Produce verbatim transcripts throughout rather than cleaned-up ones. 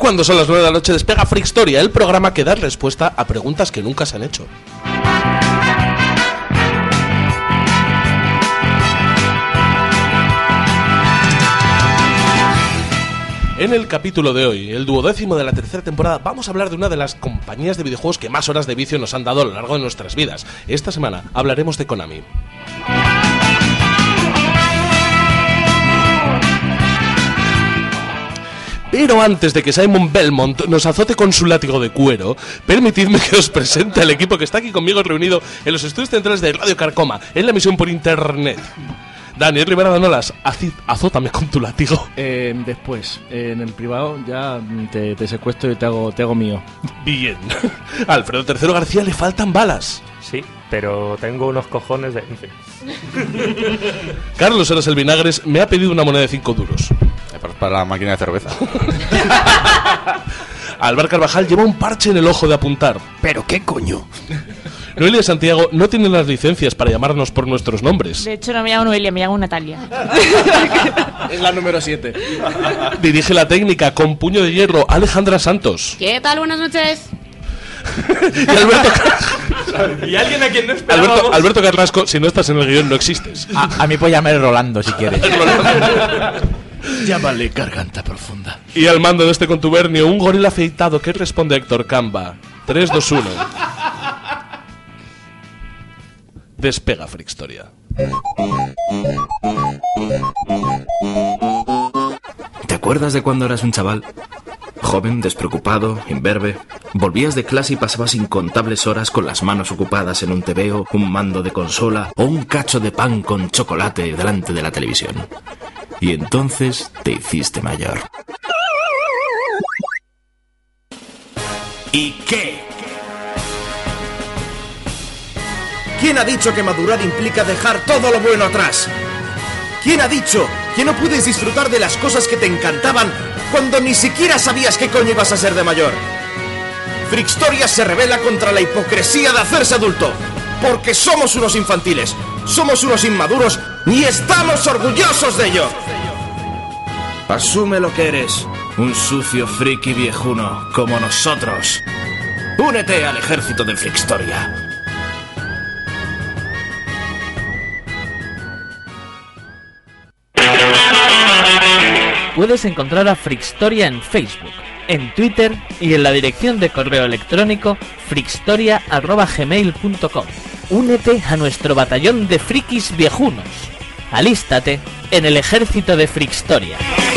Cuando son las nueve de la noche despega Freakstoria, el programa que da respuesta a preguntas que nunca se han hecho. En el capítulo de hoy, el duodécimo de la tercera temporada, vamos a hablar de una de las compañías de videojuegos que más horas de vicio nos han dado a lo largo de nuestras vidas. Esta semana hablaremos de Konami. Pero antes de que Simon Belmont nos azote con su látigo de cuero, permitidme que os presente al equipo que está aquí conmigo reunido en los estudios centrales de Radio Carcoma, en la emisión por internet. Daniel Rivera Danolas, azótame con tu látigo. Eh, después, eh, en el privado, ya te, te secuestro y te hago, te hago mío. Bien. Alfredo Tercero García, le faltan balas. Sí, pero tengo unos cojones de... En fin. Carlos Eras el Vinagres me ha pedido una moneda de cinco duros. Para la máquina de cerveza. Álvaro Carvajal lleva un parche en el ojo de apuntar. ¿Pero qué coño? Noelia Santiago no tiene las licencias para llamarnos por nuestros nombres. De hecho, no me llamo Noelia, me llamo Natalia. Es la número siete. Dirige la técnica con puño de hierro Alejandra Santos. ¿Qué tal? Buenas noches. Y Alberto... y alguien a quien no esperábamos. Alberto, Alberto Carrasco, si no estás en el guión, no existes. A, a mí puedes llamarme Rolando si quieres. Llámale garganta profunda. Y al mando de este contubernio, un gorila afeitado que responde a Héctor Camba. tres, dos, uno. Despega Freakstoria. ¿Te acuerdas de cuando eras un chaval? Joven, despreocupado, imberbe. Volvías de clase y pasabas incontables horas con las manos ocupadas en un tebeo, un mando de consola o un cacho de pan con chocolate delante de la televisión. Y entonces te hiciste mayor. ¿Y qué? ¿Quién ha dicho que madurar implica dejar todo lo bueno atrás? ¿Quién ha dicho que no puedes disfrutar de las cosas que te encantaban cuando ni siquiera sabías qué coño ibas a ser de mayor? Freakstoria se revela contra la hipocresía de hacerse adulto, porque somos unos infantiles, somos unos inmaduros y estamos orgullosos de ello. Asume lo que eres, un sucio friki viejuno como nosotros. Únete al ejército de Freakstoria. Puedes encontrar a Freakstoria en Facebook, en Twitter y en la dirección de correo electrónico freakstoria arroba gmail punto com. Únete a nuestro batallón de frikis viejunos. Alístate en el ejército de Freakstoria.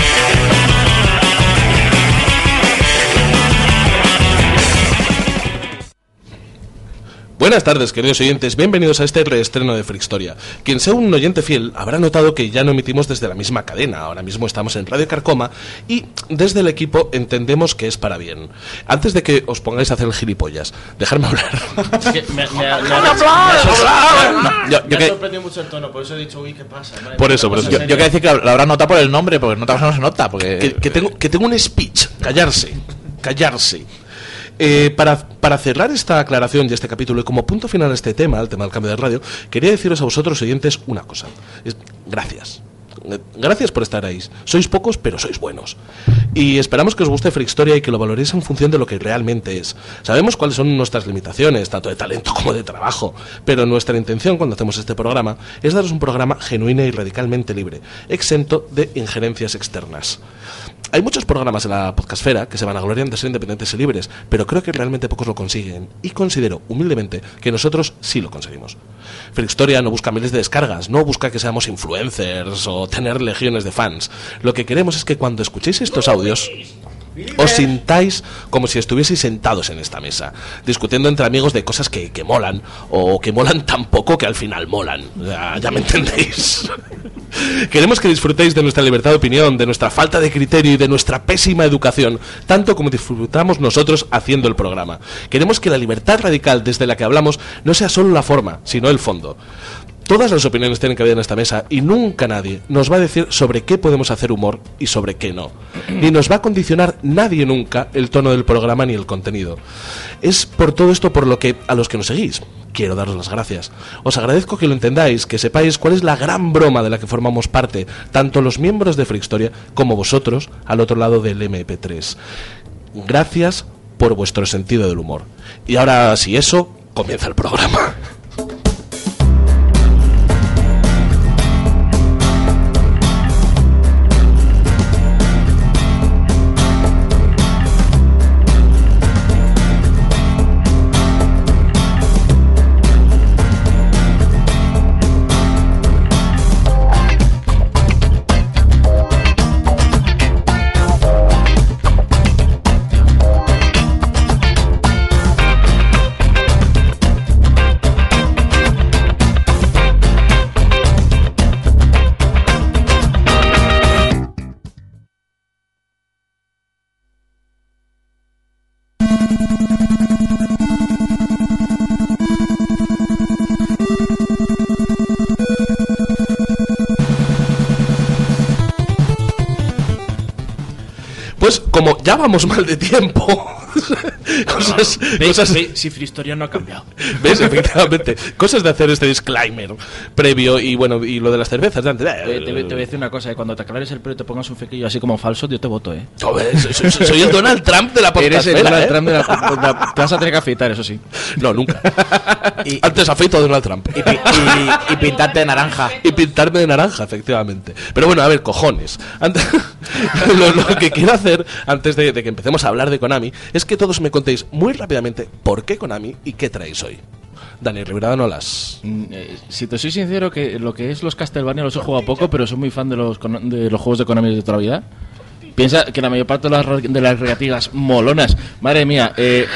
Buenas tardes, queridos oyentes, bienvenidos a este reestreno de Freakstoria. Quien sea un oyente fiel habrá notado que ya no emitimos desde la misma cadena. Ahora mismo estamos en Radio Carcoma y desde el equipo entendemos que es para bien. Antes de que os pongáis a hacer el gilipollas, dejadme hablar. Es que me, me, me, me, me ha sorprendido mucho el tono, por eso he dicho, uy, ¿qué pasa? Madre Por eso, por eso. Yo, yo quiero decir que lo habrás notado por el nombre, porque en otra cosa no se nota. Porque... Que, que, tengo, que tengo un speech, callarse, callarse. Eh, para, para cerrar esta aclaración y este capítulo y como punto final a este tema, el tema del cambio de radio, quería deciros a vosotros oyentes una cosa. Es, gracias. Gracias por estar ahí. Sois pocos, pero sois buenos. Y esperamos que os guste Freakstoria y que lo valoréis en función de lo que realmente es. Sabemos cuáles son nuestras limitaciones, tanto de talento como de trabajo, pero nuestra intención cuando hacemos este programa es daros un programa genuino y radicalmente libre, exento de injerencias externas. Hay muchos programas en la podcastfera que se vanaglorian de ser independientes y libres, pero creo que realmente pocos lo consiguen, y considero, humildemente, que nosotros sí lo conseguimos. Freakstoria no busca miles de descargas, no busca que seamos influencers o tener legiones de fans. Lo que queremos es que cuando escuchéis estos audios os sintáis como si estuvieseis sentados en esta mesa, discutiendo entre amigos de cosas que, que molan, o que molan tan poco que al final molan. Ya, ya me entendéis. Queremos que disfrutéis de nuestra libertad de opinión, de nuestra falta de criterio y de nuestra pésima educación, tanto como disfrutamos nosotros haciendo el programa. Queremos que la libertad radical desde la que hablamos no sea solo la forma, sino el fondo. Todas las opiniones tienen cabida en esta mesa y nunca nadie nos va a decir sobre qué podemos hacer humor y sobre qué no. Ni nos va a condicionar nadie nunca el tono del programa ni el contenido. Es por todo esto por lo que, a los que nos seguís, quiero daros las gracias. Os agradezco que lo entendáis, que sepáis cuál es la gran broma de la que formamos parte, tanto los miembros de Freakstoria como vosotros al otro lado del eme pe tres. gracias por vuestro sentido del humor. Y ahora, si eso, comienza el programa. Pues como ya vamos mal de tiempo, cosas, ¿Veis, cosas veis, si Fristoria no ha cambiado. ¿Ves? Efectivamente, cosas de hacer este disclaimer previo y bueno, y lo de las cervezas de antes. Te, te, te voy a decir una cosa, eh, cuando te aclares el pelo y te pongas un fequillo así como falso, yo te voto, eh. Joder, soy, soy- soy el Donald Trump de la Eres el podcastfera, Donald ¿eh? Trump de la, la- Te vas a tener que afeitar, eso sí. No, nunca. Y, Antes afeito a Donald Trump. y, pi- y- y pintarte de naranja. Y pintarme de naranja, efectivamente. Pero bueno, a ver, cojones. Antes, lo, lo que quiero hacer, antes de, de que empecemos a hablar de Konami, es que todos me contéis muy rápidamente por qué Konami y qué traéis hoy. Dani Rivera, no las... Mm, eh, si te soy sincero, que lo que es los Castlevania los he jugado poco, pero soy muy fan de los, Kon- de los juegos de Konami de toda la vida. Piensa que la mayor parte de las, re- de las recreativas molonas, madre mía, eh...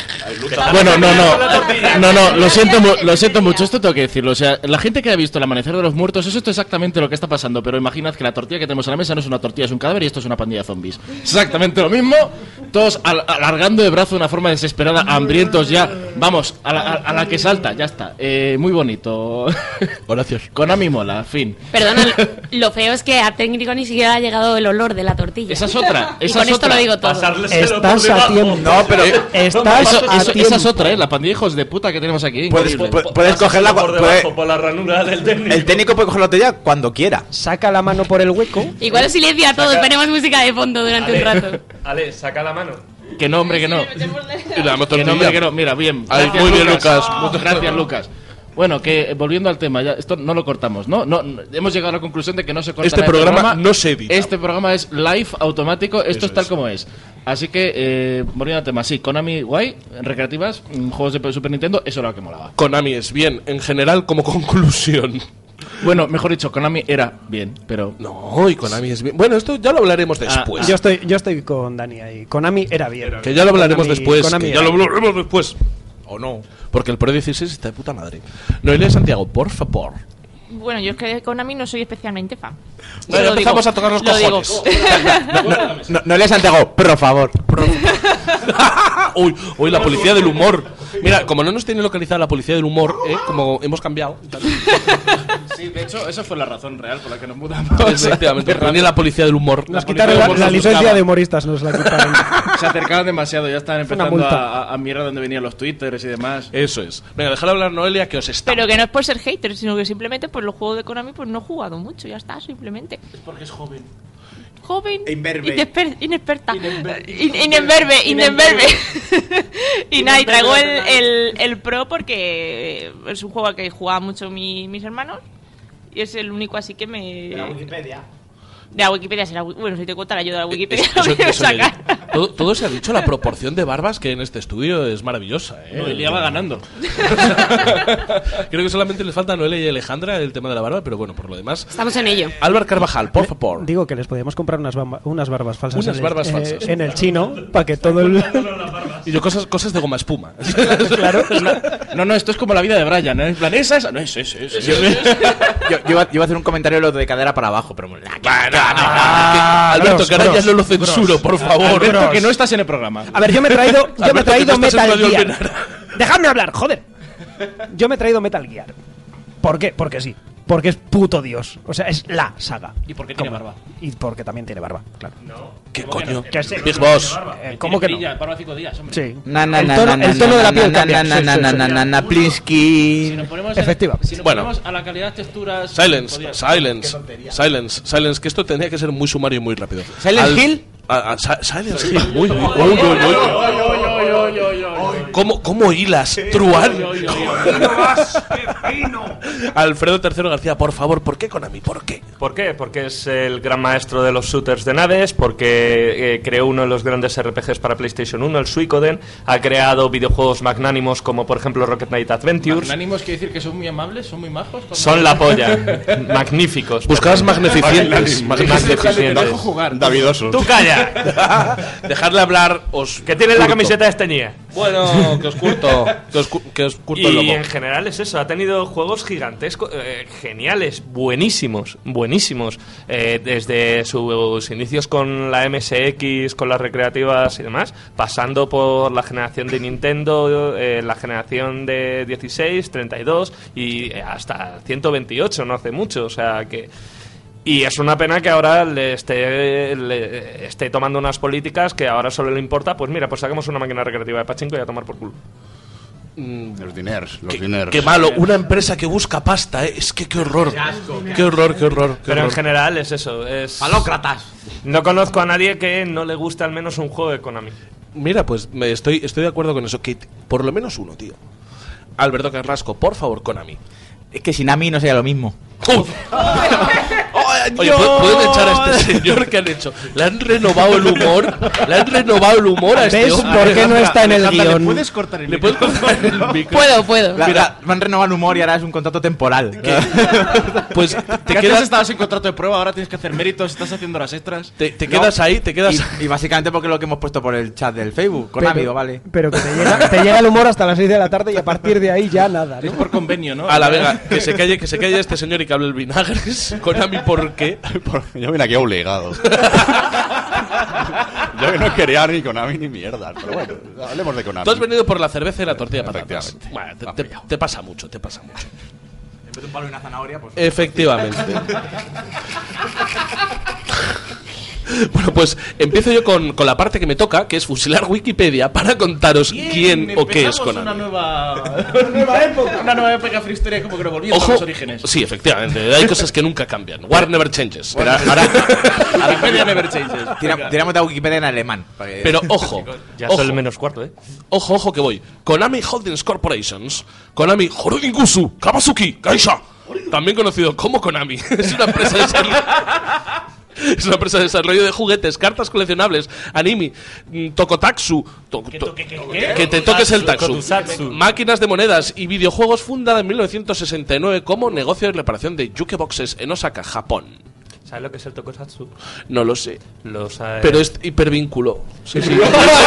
Bueno, no, no, no, no, lo siento, mu- lo siento mucho, esto tengo que decirlo. O sea, la gente que ha visto el amanecer de los muertos, eso es exactamente lo que está pasando. Pero imaginad que la tortilla que tenemos en la mesa no es una tortilla, es un cadáver y esto es una pandilla de zombies. Exactamente lo mismo, todos al- alargando de brazo de una forma desesperada, hambrientos ya. Vamos, a la, a- a la que salta, ya está. Eh, muy bonito. Gracias. Konami mola, fin. Perdona, lo feo es que a técnico ni siquiera ha llegado el olor de la tortilla. Esa es otra, Y esa con es esto otra. lo digo todo. Estás a tiempo. No, pero Estás Eso- a eso- tiempo. esa es otra, eh, la pandilla de hijos de puta que tenemos aquí. puedes, Increíble. pu- puedes cogerla por cu- debajo, puede- por la ranura del técnico. el técnico puede coger la botella cuando quiera. Saca la mano por el hueco. Igual os silencia a todos, Saca- ponemos música de fondo durante un rato. Ale, saca la mano. Que no, hombre, que no. Y le damos Que no, tortilla. hombre, que no. Mira, bien. Ay, Gracias, muy bien, Lucas. Muchas gracias, Lucas. Bueno, que eh, volviendo al tema, ya, esto no lo cortamos, ¿no? no, no hemos llegado a la conclusión de que no se corta Este nada del programa no se edita. Este programa es live, automático, esto Eso es tal es. como es. Así que, eh, volviendo al tema, sí, Konami guay, recreativas, mm, juegos de Super Nintendo, eso era lo que molaba. Konami es bien, en general, como conclusión. Bueno, mejor dicho, Konami era bien, pero... No, y Konami es bien. Bueno, esto ya lo hablaremos Ah, después. Yo estoy, yo estoy con Dani ahí. Konami era bien. Que ya lo hablaremos Konami- después. Konami Que ya era lo bien. hablaremos después. O no. Porque el Pro dieciséis está de puta madre. Noelia Santiago, por favor. Bueno, yo es que de Konami no soy especialmente fan. Vale, Lo empezamos digo, a tocar los lo digo. cojones. No, no le Santiago, por favor. uy, uy, la policía del humor. Mira, como no nos tiene localizada la policía del humor, ¿eh? Como hemos cambiado. Sí, de hecho, esa fue la razón real por la que nos mudamos. Efectivamente, venía la policía del humor. Nos La quitaron policía la, del humor la nos licencia buscaba. de humoristas, nos la quitaron. Se acercaban demasiado, ya estaban Fue una empezando multa. a, a, a mirar dónde venían los twitters y demás. Eso es. Venga, déjala hablar Noelia, que os está. Pero que no es por ser hater, sino que simplemente pues los juegos de Konami pues no he jugado mucho, ya está, simplemente. Es porque es joven. Joven, Imberbe. inesper- inexperta, In- inemberbe, inemberbe. Y nada, y traigo el, el, el Pro porque es un juego al que jugaba mucho mi- mis hermanos y es el único así que me... Wikipedia. De la Wikipedia será... Bueno, si te cuenta la ayuda de la Wikipedia, Eso- lo voy a eso le- sacar. todo, todo se ha dicho, la proporción de barbas que en este estudio es maravillosa, ¿eh? Noelia va ganando. Creo que solamente les falta a Noelia y Alejandra el tema de la barba, pero bueno, por lo demás. Estamos en ello. Álvaro Carvajal, por favor. Digo que les podíamos comprar unas, bamba- unas barbas falsas, Unas en, barbas el, eh, falsas. en el chino para que todo el... Y yo cosas, cosas de goma espuma. claro. No, no, esto es como la vida de Brian, ¿eh? En plan, esa, esa. No, es ese, ese. Yo, yo, yo iba, yo iba a hacer un comentario de lo de cadera para abajo, pero... nah, que- Ah, Alberto, Gross, que ahora ya gross, no lo censuro, por favor. Alberto, que no estás en el programa. A ver, yo me he traído, yo me he Alberto, que traído tú estás en Metal Radio Gear. Almenara. Dejadme hablar, joder. Yo me he traído Metal Gear. ¿Por qué? Porque sí. Porque es puto Dios. O sea, es la saga. ¿Y por qué tiene ¿Cómo? barba? Y porque también tiene barba, claro. ¿Qué coño? Que sí. Big Boss. Eh, ¿Cómo que no? Brilla, barba cinco días, hombre. Sí. Na, na, El na, tono, na, el tono na, de la na, piel na, cambia. na, Sí, na, sí, na, sí. na, na, na, Si Plinsky. nos ponemos, en- Efectivamente. si nos Bueno. ponemos a la calidad de texturas... Silence, podría- silence, silence, silence, que esto tendría que ser muy sumario y muy rápido. ¿Silent Al- Hill? A, a, Silent Hill. Uy, uy, uy, uy, uy. ¿Cómo, cómo hilas, Truán? Alfredo tercero García, por favor, ¿por qué Konami? ¿Por qué? ¿Por qué? Porque es el gran maestro de los shooters de naves, porque eh, creó uno de los grandes R P Gs para PlayStation uno, el Suikoden, ha creado videojuegos magnánimos como por ejemplo Rocket Knight Adventures. ¿Magnánimos quiere decir que son muy amables, son muy majos? Son la polla, magníficos. Buscabas magnificientes. Magnificientes. Dejo jugar. Davidosos. ¡Tú calla! Dejadle hablar, os... Que tienes la camiseta de Esteñía. Bueno, que os curto, que os, cu- que os curto el Y lomo. en general es eso, ha tenido juegos gigantescos, eh, geniales, buenísimos, buenísimos. Eh, desde sus inicios con la M S X, con las recreativas y demás, pasando por la generación de Nintendo, eh, la generación de dieciséis, treinta y dos y hasta ciento veintiocho, no hace mucho, o sea que... Y es una pena que ahora le esté, le esté tomando unas políticas que ahora solo le importa, pues mira, pues saquemos una máquina recreativa de pachinko y a tomar por culo. Los diners, los Qué, diners. qué malo, una empresa que busca pasta, ¿eh? Es que qué horror. Qué horror, qué horror. Qué Pero horror. en general es eso, es... ¡Palócratas! No conozco a nadie que no le guste al menos un juego de Konami. Mira, pues me estoy, estoy de acuerdo con eso, que t- por lo menos uno, tío. Alberto Carrasco, por favor, Konami. Es que sin a mí no sería lo mismo. Oye, ¿pu- ¿pueden echar a este señor que han hecho? Le han renovado el humor. Le han renovado el humor a este ¿Ves hombre. por qué no está en el Alejandra, guión? ¿le puedes cortar el ¿Le puedes cortar el micro? Puedo, puedo. La- la- me han renovado el humor y ahora es un contrato temporal. Pues te Te quedas... quedas, estabas en contrato de prueba, ahora tienes que hacer méritos, estás haciendo horas extras. te, te quedas ahí, te quedas. Y, y básicamente porque lo que hemos puesto por el chat del Facebook, con amigo, vale. Pero que te llega, te llega el humor hasta las seis de la tarde y a partir de ahí ya nada, Es ¿no? por convenio, ¿no? A la vega, que se calle, que se calle este señor y que hable el vinagres. Konami, ¿por qué? Yo vine aquí obligado. Yo que no quería ni Konami ni mierda. Pero bueno, hablemos de Konami. Tú has venido por la cerveza y la tortilla de patatas. Efectivamente. Bueno, te, Va te- pillado. te pasa mucho, te pasa mucho. En vez de un palo y una zanahoria, pues... Efectivamente. Bueno, pues empiezo yo con, con la parte que me toca, que es fusilar Wikipedia para contaros Bien, quién o qué es empezamos Konami. Una nueva, una nueva época. Una nueva época free historia, como que nos volvimos a Ojo, los orígenes. sí, efectivamente, hay cosas que nunca cambian. War never changes. Pero, ahora... Wikipedia never changes. Tira- tiramos de Wikipedia en alemán. para que- pero ojo, Ya ojo, son el menos cuarto, ¿eh? ojo, ojo que voy. Konami Holdings Corporations, Konami Horodingusu Kawasuki Gaisha, también conocido como Konami, es una empresa de desarrollo. Es una empresa de desarrollo de juguetes, cartas coleccionables, anime, mm, tokotatsu, to- to- que te toques el taxu, Kotusatsu. máquinas de monedas y videojuegos, fundada en mil novecientos sesenta y nueve como negocio de reparación de jukeboxes en Osaka, Japón. ¿Sabes lo que es el tokusatsu? No lo sé, Los, eh, pero es hipervínculo. Sí, sí.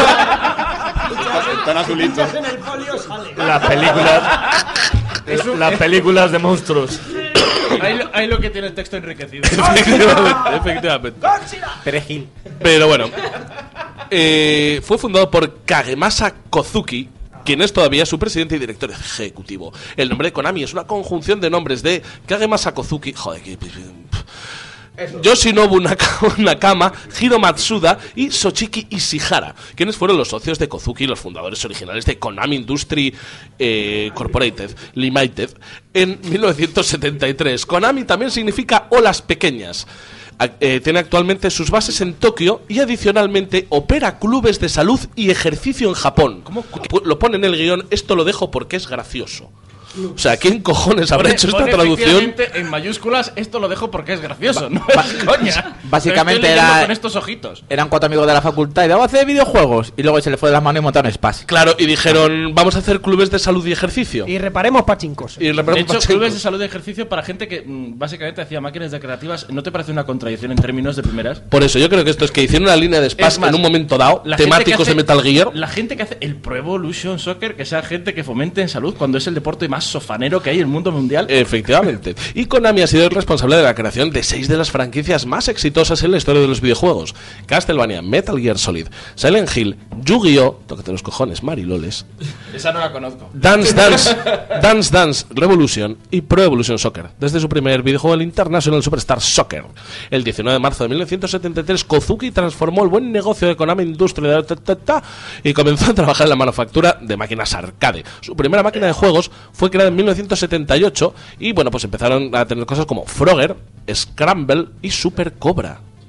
Están azulitos. las películas... la- las películas de monstruos. Ahí, lo- ahí lo que tiene el texto enriquecido. efectivamente, efectivamente. Perejil. Pero bueno, eh, fue fundado por Kagemasa Kozuki, quien es todavía su presidente y director ejecutivo. El nombre de Konami es una conjunción de nombres de Kagemasa Kozuki, joder, que, Yoshinobu Naka- Nakama, Hiro Matsuda y Sochiki Ishihara, quienes fueron los socios de Kozuki y los fundadores originales de Konami Industry eh, Corporated Limited en mil novecientos setenta y tres. Konami también significa olas pequeñas. A- eh, tiene actualmente sus bases en Tokio y adicionalmente opera clubes de salud y ejercicio en Japón. ¿Cómo? Lo pone en el guión, esto lo dejo porque es gracioso. O sea, ¿quién cojones habrá Pone- hecho esta pone traducción? efectivamente en mayúsculas, esto lo dejo porque es gracioso, no es coña. básicamente Lo estoy leyendo era- con estos ojitos. Eran cuatro amigos de la facultad y de, vamos a hacer videojuegos. Y luego se le fue de las manos y montaron Spas. Claro, y dijeron, vamos a hacer clubes de salud y ejercicio. Y reparemos pachincos. Y De reparamos hecho, pachencos. clubes de salud y ejercicio para gente que mm, básicamente hacía máquinas de creativas. ¿No te parece una contradicción en términos de primeras? Por eso, yo creo que esto es que hicieron una línea de spas Es más, en un momento dado, La gente temáticos que hace- de Metal Gear. La gente que hace el Pro Evolution Soccer, que sea gente que fomente en salud cuando es el deporte más sofanero que hay en el mundo mundial. Efectivamente. Y Konami ha sido el responsable de la creación de seis de las franquicias más exitosas en la historia de los videojuegos: Castlevania, Metal Gear Solid, Silent Hill, Yu-Gi-Oh!, tócate los cojones, Mariloles, Esa no la conozco. Dance Dance, Dance Dance Revolution y Pro Evolution Soccer, desde su primer videojuego, el International Superstar Soccer. El diecinueve de marzo de mil novecientos setenta y tres, Kozuki transformó el buen negocio de Konami Industria ta, ta, ta, y comenzó a trabajar en la manufactura de máquinas arcade. Su primera máquina de juegos fue creada en mil novecientos setenta y ocho y bueno, pues empezaron a tener cosas como Frogger, Scramble y Super Cobra.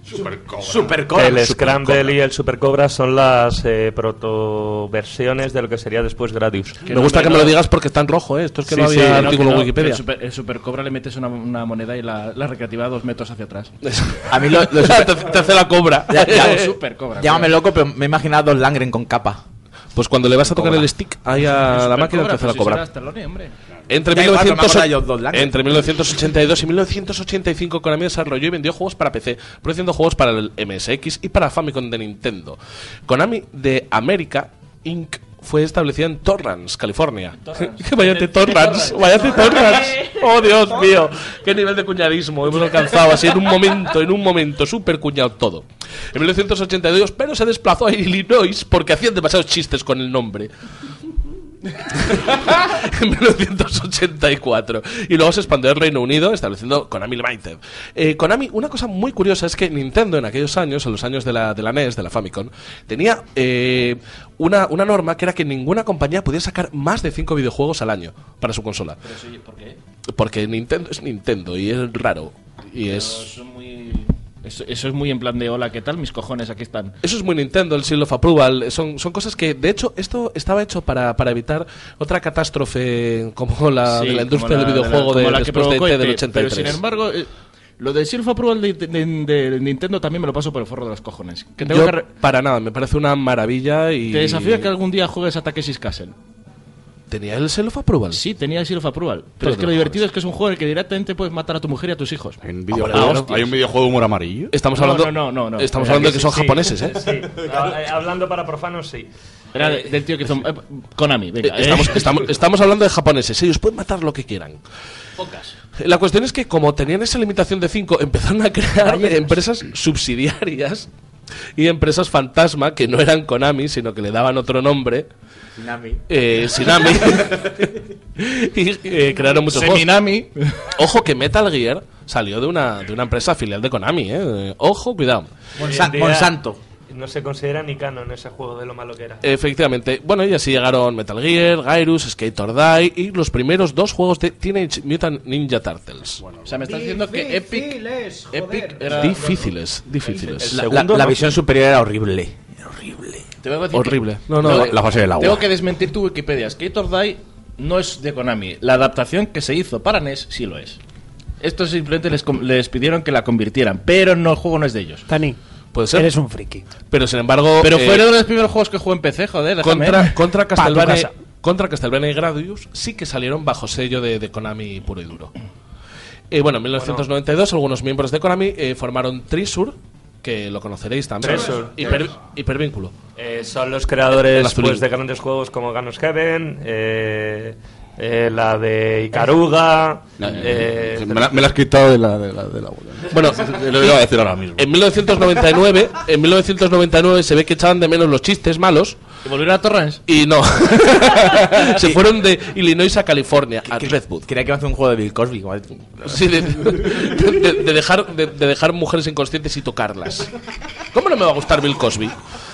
Super Cobra. Super Cobra. El Super Scramble Cobra. y el Super Cobra son las eh, protoversiones de lo que sería después Gradius. Me gusta que me lo digas porque está en rojo, ¿eh? Esto es que Sí, no sí, había no, artículo que no, en Wikipedia. que El super, el super Cobra le metes una, una moneda y la, la recreativa dos metros hacia atrás. A mí lo, lo super- te, te hace la cobra. Ya- ya- Super Cobra. Llámame loco, pero me he imaginado a Dos Langren con capa. Pues cuando le vas a tocar Cobra. el stick ahí a la máquina te hace la cobra. Entre, Da igual, pero me acuerdo de 1900 ellos dos, Langren. entre mil novecientos ochenta y dos y mil novecientos ochenta y cinco Konami desarrolló y vendió juegos para P C, produciendo juegos para el M S X y para Famicom de Nintendo. Konami de América incorporated fue establecida en Torrance, California. Váyate Torrance, váyate Torrance. Oh, Dios mío, qué nivel de cuñadismo hemos alcanzado así en un momento, en un momento, súper cuñado todo. En mil novecientos ochenta y dos, pero se desplazó a Illinois porque hacían demasiados chistes con el nombre. En mil novecientos ochenta y cuatro y luego se expandió al Reino Unido estableciendo Konami Limited. eh, Konami, una cosa muy curiosa es que Nintendo en aquellos años, en los años de la, de la N E S, de la Famicom, tenía eh, una, una norma que era que ninguna compañía podía sacar más de cinco videojuegos al año para su consola. Pero sí, ¿por qué? Porque Nintendo es Nintendo y es raro y Pero es... son muy... Eso, eso es muy en plan de hola, ¿qué tal? Mis cojones, aquí están. Eso es muy Nintendo, el Seal of Approval. Son, son cosas que, de hecho, esto estaba hecho para, para evitar otra catástrofe como la Sí, de la industria como del la- videojuego de, de, la, como la que después de provocó E T E T, del ochenta y tres. Pero sin embargo, eh, lo de Silph Approval de, de, de- de Nintendo también me lo paso por el forro de los cojones. Que tengo Yo, que re- para nada, me parece una maravilla y... Te desafío a que algún día juegues a Takeshi's Castle. ¿Tenía el Seal of Approval? Sí, tenía el Seal of Approval. Pero Pero es que no lo me divertido es que es un juego en el que directamente puedes matar a tu mujer y a tus hijos. ¿Hay un Ah, videojuego, hostias. ¿hay un videojuego de humor amarillo? Estamos No, hablando, no, no, no, no. Estamos Eh, hablando de que Sí, son sí. japoneses, ¿eh? Sí. Ah, eh, Hablando para profanos, sí. Era de- del tío que hizo... eh, Konami, venga. Eh, Estamos, eh. estamos, estamos hablando de japoneses, ellos pueden matar lo que quieran. Pocas. La cuestión es que como tenían esa limitación de cinco, empezaron a crear empresas subsidiarias y empresas fantasma que no eran Konami, sino que le daban otro nombre. Sinami. Eh, Sinami. Y eh, crearon muchos juegos. Seminami. Ojo que Metal Gear salió de una, de una empresa filial de Konami, ¿eh? Ojo, cuidado. Monsa- Hoy en día Monsanto. No se considera ni canon ese juego de lo malo que era. Efectivamente. Bueno, y así llegaron Metal Gear, Gyrus, Skate or Die y los primeros dos juegos de Teenage Mutant Ninja Turtles. O sea, me estás diciendo que Epic... Difíciles, Epic joder. era... Difíciles, difíciles. El La, segundo, la ¿no? visión superior era horrible. Era horrible. Te vengo a decir Horrible. que- No, no, Tengo- la- la fase del agua. Tengo que desmentir tu Wikipedia. Skate or Die no es de Konami. La adaptación que se hizo para N E S sí lo es. Estos simplemente les, com- les pidieron que la convirtieran, pero no, el juego no es de ellos. Tani, Puede ser. eres un friki. Pero sin embargo. Pero eh, fue uno de los primeros juegos que jugué en P C, joder, déjame. contra, contra, Pa' tu Castlevania, casa. contra Castlevania y Gradius sí que salieron bajo sello de, de Konami puro y duro. Eh, bueno, en mil novecientos noventa y dos algunos miembros de Konami eh, formaron Treasure, que lo conoceréis también. Treasure. Hiper- hipervínculo. Eh, son los El creadores azulín. pues, de grandes juegos como Ganos Heaven, eh, eh, la de Ikaruga. eh, me, la, me la has quitado de la, de la, de la bola. Bueno, Lo iba a decir ahora mismo. en mil novecientos noventa y nueve, en mil novecientos noventa y nueve se ve que echaban de menos los chistes malos ¿Y volvieron a Torrance? y no. Se fueron de Illinois a California, a Redwood. Creía que iba a hacer un juego de Bill Cosby. igual. Sí, de, de- de dejar, de, de dejar mujeres inconscientes y tocarlas. ¿Cómo no me va a gustar Bill Cosby?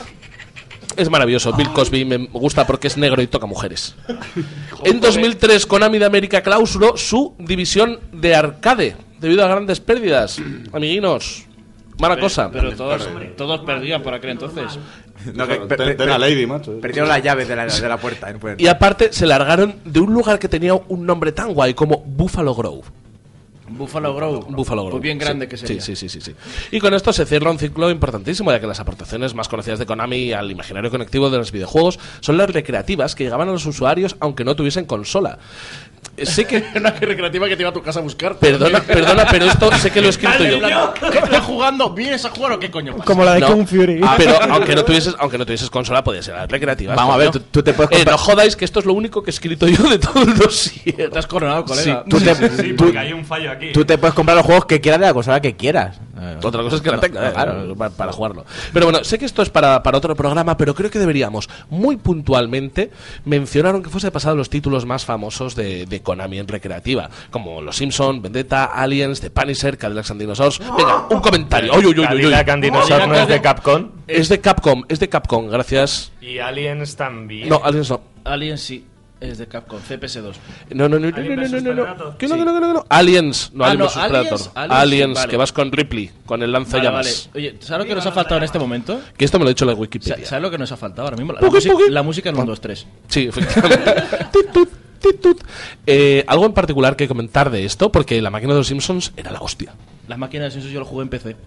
Es maravilloso. Bill Cosby me gusta porque es negro y toca mujeres. En dos mil tres, Konami de América clausuró su división de arcade debido a grandes pérdidas. Amiguinos, mala cosa. Pero todos, todos perdían por aquel entonces. No, que- Ten- per- per- ten a Lady, macho. Perdieron las llaves de la, de la puerta. eh, no pueden- Y aparte se largaron de un lugar que tenía un nombre tan guay como Buffalo Grove. Buffalo Grove. Buffalo Grove. Pues bien grande Sí, que sería. Sí, sí, sí, sí, sí. Y con esto se cierra un ciclo importantísimo, ya que las aportaciones más conocidas de Konami al imaginario conectivo de los videojuegos son las recreativas que llegaban a los usuarios aunque no tuviesen consola. Eh, Sé que... Una recreativa que te iba a tu casa a buscar. Perdona, perdona, pero esto sé que lo he escrito yo. ¿Qué estás jugando? ¿Vienes a jugar o qué coño pasa? Como la de No. Kung Fury. Ah, pero aunque no tuvieses, aunque no tuvieses consola, podía ser las recreativas. Vamos a ver, coño. tú, tú te puedes Eh, comprar... no jodáis que esto es lo único que he escrito yo de todo el dossier. Te has coronado, colega. tú, te, sí, tú- porque hay un fallo aquí. tú te puedes comprar los juegos que quieras de la consola que quieras. Otra cosa es que la tenga, eh, claro. para, para jugarlo. Pero bueno, sé que esto es para, para otro programa, pero creo que deberíamos muy puntualmente mencionar, aunque fuese pasado, los títulos más famosos de, de Konami en recreativa, como Los Simpson, Vendetta, Aliens, The Punisher, Cadillacs and Dinosaurs. Venga, un comentario. Uy, uy, uy, uy, uy. Cadillac and Dinosaur no es de Capcom. Es de Capcom, es de Capcom, gracias. Y Aliens también. No, Aliens no. Alien sí. Es de Capcom, C P S dos. No, no, no, no, no, no, no, no, no. ¿Qué no, que no, que no, que no? Aliens, no, Ah, Alien no, versus Aliens, Predator. Aliens, Aliens, vale. que vas con Ripley, con el Vale, lanzallamas. vale. Oye, ¿sabes lo que nos ha faltado en este momento? Que esto me lo ha dicho la Wikipedia. Sa- ¿Sabes lo que nos ha faltado ahora mismo? La, Puki, música, puki. la música en un, dos, tres. Sí, efectivamente. Titut, titut. Eh, algo en particular que comentar de esto, porque la máquina de los Simpsons era la hostia. Las máquinas de Simpsons yo lo jugué en P C.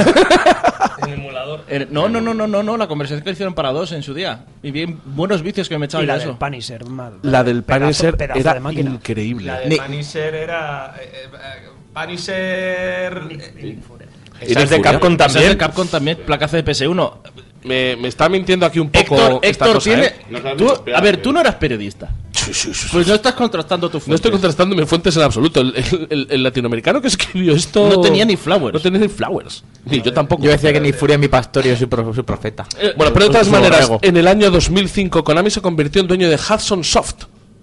En emulador. Eh, No, no, no, no, no, no, la conversación que hicieron para dos en su día. Y bien, buenos vicios que me echaban Y la yo del eso. Punisher, mal. La del Pedazo- Punisher pedazo era de máquina. increíble. La de Ni- Punisher era. eh, eh, Punisher. eh, ¿Y Esa es de de Furia? Capcom Esa es de también. Capcom también, placaza de P S uno. Me, me está mintiendo aquí un poco Héctor, esta Héctor cosa, tiene... ¿eh? Tú, a ver, tú no eras periodista. Sí, sí, sí, sí. Pues no estás contrastando tu fuente. No estoy contrastando mis fuentes en absoluto. El, el- el- el latinoamericano que escribió esto... No tenía ni flowers. No tenía ni flowers. Ni yo tampoco. Yo decía que ni Furia ni Pastor y soy, pro- soy profeta. Eh, Bueno, pero de todas Su maneras, borrego. en el año dos mil cinco Konami se convirtió en dueño de Hudson Soft.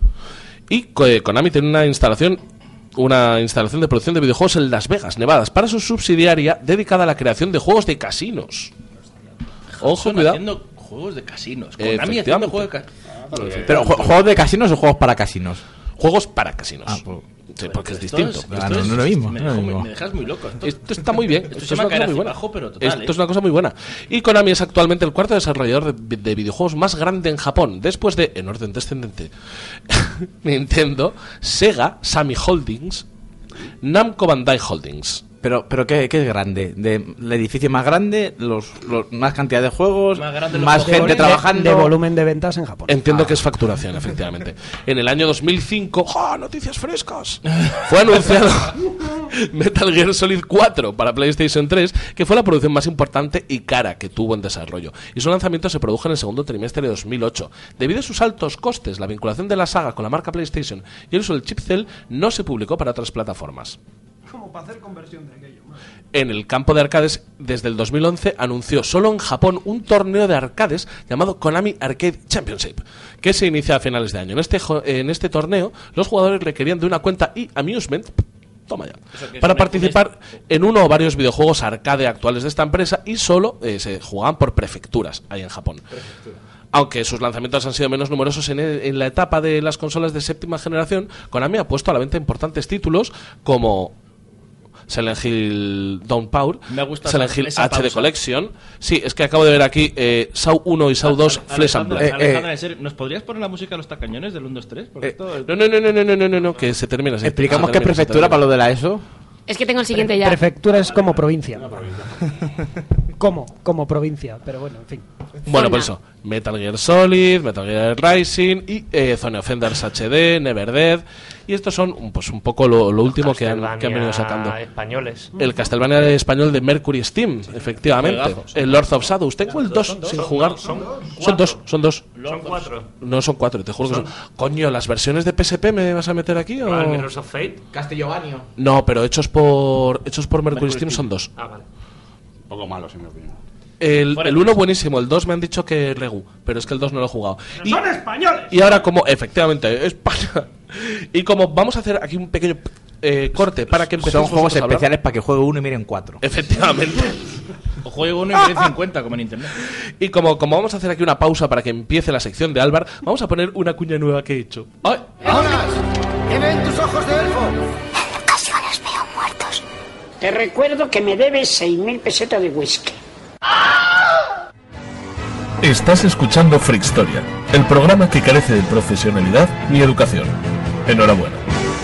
Y co- eh, Konami tiene una instalación una instalación de producción de videojuegos en Las Vegas, Nevada, para su subsidiaria dedicada a la creación de juegos de casinos. Ojo, Son cuidado. haciendo juegos de casinos. Eh, Konami haciendo efectivamente. juegos de casinos. Pero, ¿ju- ¿juegos de casinos o juegos para casinos? Juegos para casinos. Ah, pues- Sí, porque es Esto distinto. es- Ah, esto no, es- no lo mismo, Me, no lo dejo- mismo. me dejas muy loco. Esto, Esto está muy bien. Esto Esto se es me una va a cosa caer muy hacia buena. abajo, pero total, Esto ¿eh? es una cosa muy buena. Y Konami es actualmente el cuarto desarrollador de, de videojuegos más grande en Japón, después de, en orden descendente, Nintendo, Sega, Sammy Holdings, Namco Bandai Holdings. Pero, pero ¿qué, qué es grande? De, ¿El edificio más grande? Los, los- ¿Más cantidad de juegos? Más grande los ¿Más juegos. gente De- trabajando? De volumen de ventas en Japón. Entiendo que es facturación, efectivamente. En el año dos mil cinco, ¡ah, noticias frescas! Fue anunciado Metal Gear Solid cuatro para PlayStation tres, que fue la producción más importante y cara que tuvo en desarrollo. Y su lanzamiento se produjo en el segundo trimestre de dos mil ocho. Debido a sus altos costes, la vinculación de la saga con la marca PlayStation y el uso del chip Cell no se publicó para otras plataformas. Como para hacer conversión de aquello. En el campo de arcades, desde el dos mil once, anunció solo en Japón un torneo de arcades llamado Konami Arcade Championship, que se inicia a finales de año. En este, jo- en este torneo, los jugadores requerían de una cuenta y Amusement, toma ya, que es para una participar en uno o varios videojuegos arcade actuales de esta empresa, y solo eh, se jugaban por prefecturas ahí en Japón. Aunque sus lanzamientos han sido menos numerosos en, e- en la etapa de las consolas de séptima generación, Konami ha puesto a la venta importantes títulos como Silent Hill Downpour, Me gusta Silent esa- Hill esa H D pausa. Collection. Sí, es que acabo de ver aquí eh, S A U uno y S A U dos Ale- Flesh and Alejandra, Blood. Eh, Alejandra, eh. en serio, ¿nos podrías poner la música de los tacañones del uno, dos, tres? Porque Eh, esto... No, no, no, no, no, no, no, no, no, que se termina. se- ¿Explicamos se qué termina, se prefectura termina. para lo de la ESO? Es que tengo el siguiente ya. Prefectura es como provincia. como, como provincia, pero bueno, en fin. Bueno, por Zona. eso, Metal Gear Solid, Metal Gear Rising y eh, Zone Offenders H D, Never Dead. Y estos son pues un poco lo, lo último que han, que han venido sacando. Españoles. El Castlevania español de Mercury Steam, efectivamente. Juegazos. El Lords of Shadows. Tengo el dos sin jugar. Son dos, son dos. Son cuatro. No son cuatro, te juro que son. Coño, ¿las versiones de P S P me vas a meter aquí o...? ¿Al Mirrors of Fate? Castellovanio. No, pero hechos por hechos por Mercury, Steam son dos. Ah, vale. Un poco malos, en mi opinión. El, Fuera el de uno buenísimo, el dos me han dicho que Regu, pero es que el dos no lo he jugado. Y, ¡Son españoles! y ahora como, efectivamente, España. Y como vamos a hacer aquí un pequeño eh, corte para que Son empecemos juegos vosotros a hablar. especiales para que juegue uno y miren cuatro. Efectivamente. O juego uno y me den cincuenta, como en internet. Y como, como vamos a hacer aquí una pausa para que empiece la sección de Álvar, vamos a poner una cuña nueva que he hecho. ¡Ay! ¿Qué ven tus ojos de elfo? En ocasiones veo muertos. Te recuerdo que me debes seis mil pesetas de whisky. Estás escuchando Freakstoria, el programa que carece de profesionalidad ni educación. Enhorabuena.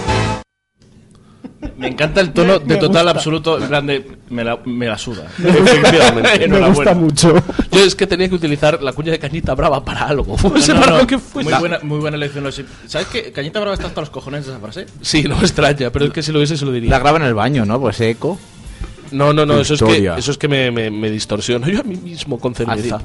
Me encanta el tono Me- de me total gusta. absoluto, en plan de... Me la, me la suda. Efectivamente. Me Enhorabuena. gusta mucho. Yo es que tenía que utilizar la cuña de Cañita Brava para algo. Fuese No, no, para no. lo que fuese. Muy buena, muy buena elección. Lo sé. ¿Sabes qué? Cañita Brava está hasta los cojones de esa frase. Sí, no me extraña, pero es que si lo hubiese se lo diría. La graba en el baño, ¿no? Pues eco. No, no, no, eso es que, Victoria. eso es que me, me, me distorsiono yo a mí mismo con cerveza.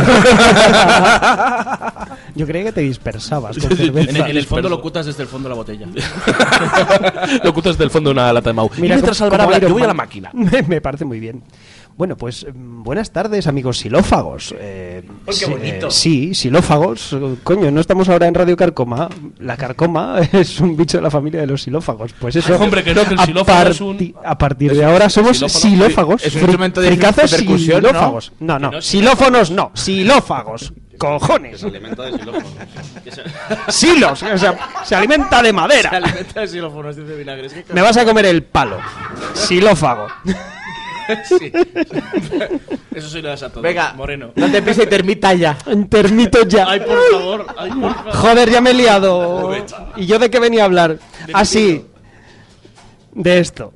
Yo creía que te dispersabas con En, cerveza. en el fondo lo cutas desde el fondo de la botella. Lo ocultas del fondo de una lata de Mau. Y Mira, mientras como- Álvaro como habla, Iron yo voy a la Man. máquina. Me, me parece muy bien. Bueno, pues mm, buenas tardes, amigos silófagos. Eh, qué sí, bonito. eh, sí, silófagos. Eh, Coño, no estamos ahora en Radio Carcoma. La carcoma es un bicho de la familia de los silófagos. Pues eso. Ay, hombre, que no, que el a silófago es un- parti- A partir de ahora somos silófono. silófagos. Es un Fri- instrumento de fricazos percusión, ¿no? silófagos. No, no, Que no es silófonos no, silófagos. cojones. Se alimenta de xilófonos. Silos, o sea, se alimenta de madera. Se alimenta de xilófonos, dice Vinagre. Es que Me vas a comer el palo. Xilófago. Sí. Eso sí lo das a todo. Venga, Moreno. no te pises termita ya. Termito ya. Ay, por favor. Ay, por favor. Joder, ya me he liado. ¿Y yo de qué venía a hablar? Así. De esto.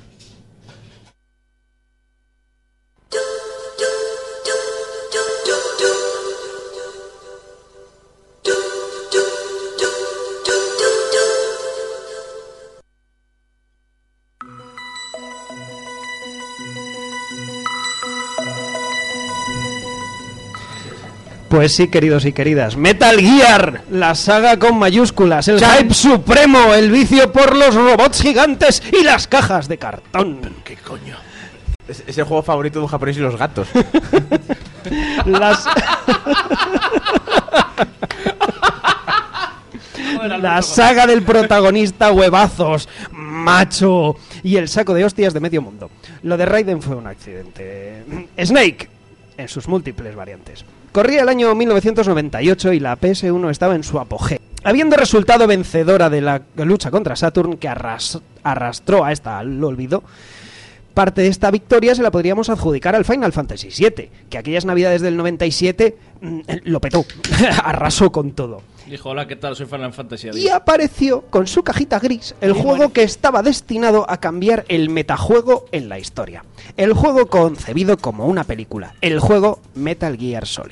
Pues sí, queridos y queridas, Metal Gear, la saga con mayúsculas, el hype supremo, el vicio por los robots gigantes y las cajas de cartón. ¿Qué coño? Es, es el juego favorito de un japonés y los gatos. Las... La saga del protagonista huevazos, macho y el saco de hostias de medio mundo. Lo de Raiden fue un accidente. Snake, en sus múltiples variantes. Corría el año mil novecientos noventa y ocho y la P S uno estaba en su apogeo, habiendo resultado vencedora de la lucha contra Saturn, que arras arrastró a esta al olvido. Parte de esta victoria se la podríamos adjudicar al Final Fantasy siete, que aquellas navidades del noventa y siete mmm, lo petó, arrasó con todo. Dijo, hola, ¿qué tal? Soy Final Fantasy. Y apareció con su cajita gris el juego que estaba destinado a cambiar el metajuego en la historia. El juego concebido como una película. El juego Metal Gear Solid.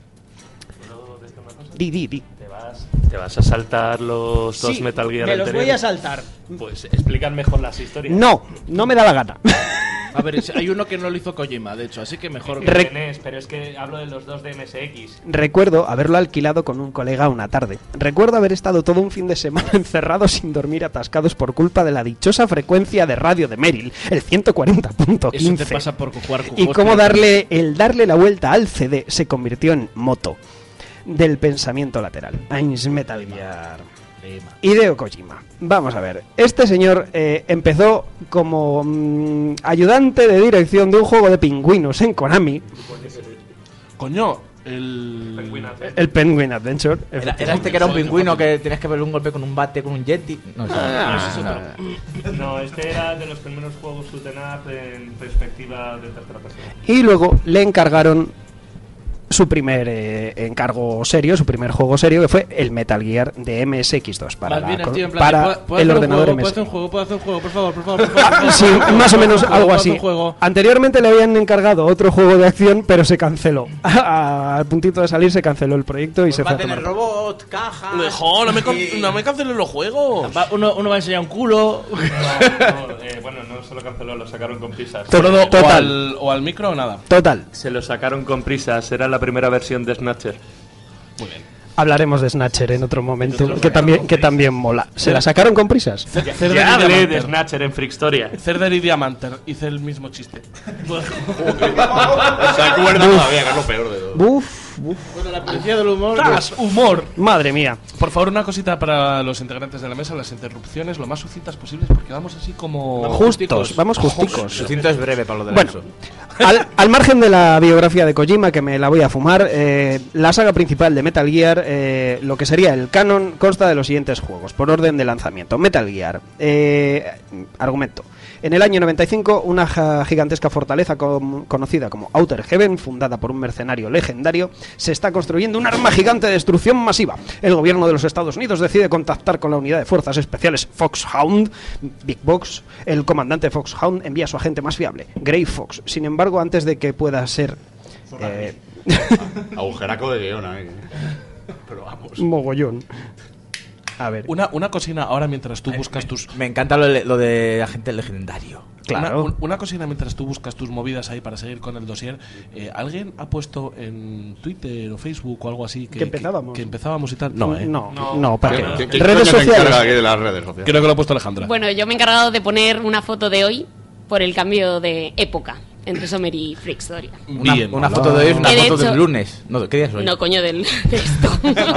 Di, di, di. ¿Te vas, ¿Te vas a saltar los dos Sí, Metal Gear me los anteriores? voy a saltar. Pues explican mejor las historias. No, no me da la gana. A ver, hay uno que no lo hizo Kojima, de hecho, así que mejor... Es que tenés, pero es que hablo de los dos de M S X. Recuerdo haberlo alquilado con un colega una tarde. Recuerdo haber estado todo un fin de semana encerrados sin dormir, atascados por culpa de la dichosa frecuencia de radio de Merrill, el ciento cuarenta punto quince. Eso te pasa por jugar con Y juegos cómo piratas. darle el darle la vuelta al C D se convirtió en moto del pensamiento lateral. Eins Metal Gear. Hideo Kojima. Vamos a ver. Este señor eh, empezó como mmm, ayudante de dirección de un juego de pingüinos en Konami. Coño, el... El Penguin Adventure. Era, era este que era un pingüino que tenías que verle un golpe con un bate, con un yeti. No, Ah, no, no, no, no, no, este era de los primeros juegos shoot 'em up en perspectiva de tercera persona. Y luego le encargaron su primer eh, encargo serio, su primer juego serio, que fue el Metal Gear de M S X dos para, Más la, bien el tío en plan, para ¿puedo- puedo el hacer un ordenador juego? M S X. ¿Puedo hacer un juego? ¿Puedo hacer un juego? Por favor, por favor, por favor. por favor. Sí, Por favor, más o ¿puedo menos hacer un algo juego? ¿Puedo así. hacer un juego? Anteriormente le habían encargado otro juego de acción, pero se canceló. Al puntito de salir se canceló el proyecto y se va fue a a tener tomar. robot, caja. Jo, no me, con- no me cancelen los juegos. Va- uno, uno va a enseñar un culo. No, no, eh, bueno, no se lo canceló, lo sacaron con prisas. To- Todo, o, total. al, o al micro o nada. Total. Se lo sacaron con prisas, era la primera versión de Snatcher. Muy bien. Hablaremos de Snatcher en otro momento, que también, que también mola. ¿Se la sacaron con prisas? Ya, Cerder ya y hablé de Diamanter. Snatcher en Freakstoria. Cerder y Diamanter. Hice el mismo chiste. Se acuerda todavía, que es lo peor de todo. Buf, buf. Bueno, la policía del humor. ¡Tras! ¡Humor! Madre mía. Por favor, una cosita para los integrantes de la mesa, las interrupciones lo más sucintas posibles, porque vamos así como... Justos, vamos justicos. Lo siento, es breve para lo del Bueno, uso. al, al margen de la biografía de Kojima, que me la voy a fumar, eh, la saga principal de Metal Gear, eh, lo que sería el canon, consta de los siguientes juegos, por orden de lanzamiento. Metal Gear. Eh, argumento. En el año noventa y cinco, una ja- gigantesca fortaleza com- conocida como Outer Heaven, fundada por un mercenario legendario, se está construyendo un arma gigante de destrucción masiva. El gobierno de los Estados Unidos decide contactar con la unidad de fuerzas especiales Foxhound, Big Box. El comandante Foxhound envía a su agente más fiable, Grey Fox. Sin embargo, antes de que pueda ser... Eh, Agujeraco de guión ahí. Pero vamos. mogollón. A ver. Una, una cocina ahora mientras tú buscas tus... Me encanta lo, de- lo de agente legendario. Claro. Una, un- una cosina mientras tú buscas tus movidas ahí para seguir con el dossier. Eh, ¿Alguien ha puesto en Twitter o Facebook o algo así que, Que empezábamos. Que, que empezábamos y tal? No, ¿eh? No, no, ¿para qué? ¿Qué- qué Redes coño se encarga sociales. aquí de las redes sociales? Creo que lo ha puesto Alejandra. Bueno, yo me he encargado de poner una foto de hoy por el cambio de época. entre Sommer y Freakstoria. Una, Bien. una foto de hoy es una Que de foto hecho- del lunes. No, ¿qué día es hoy? No, coño, del, de esto.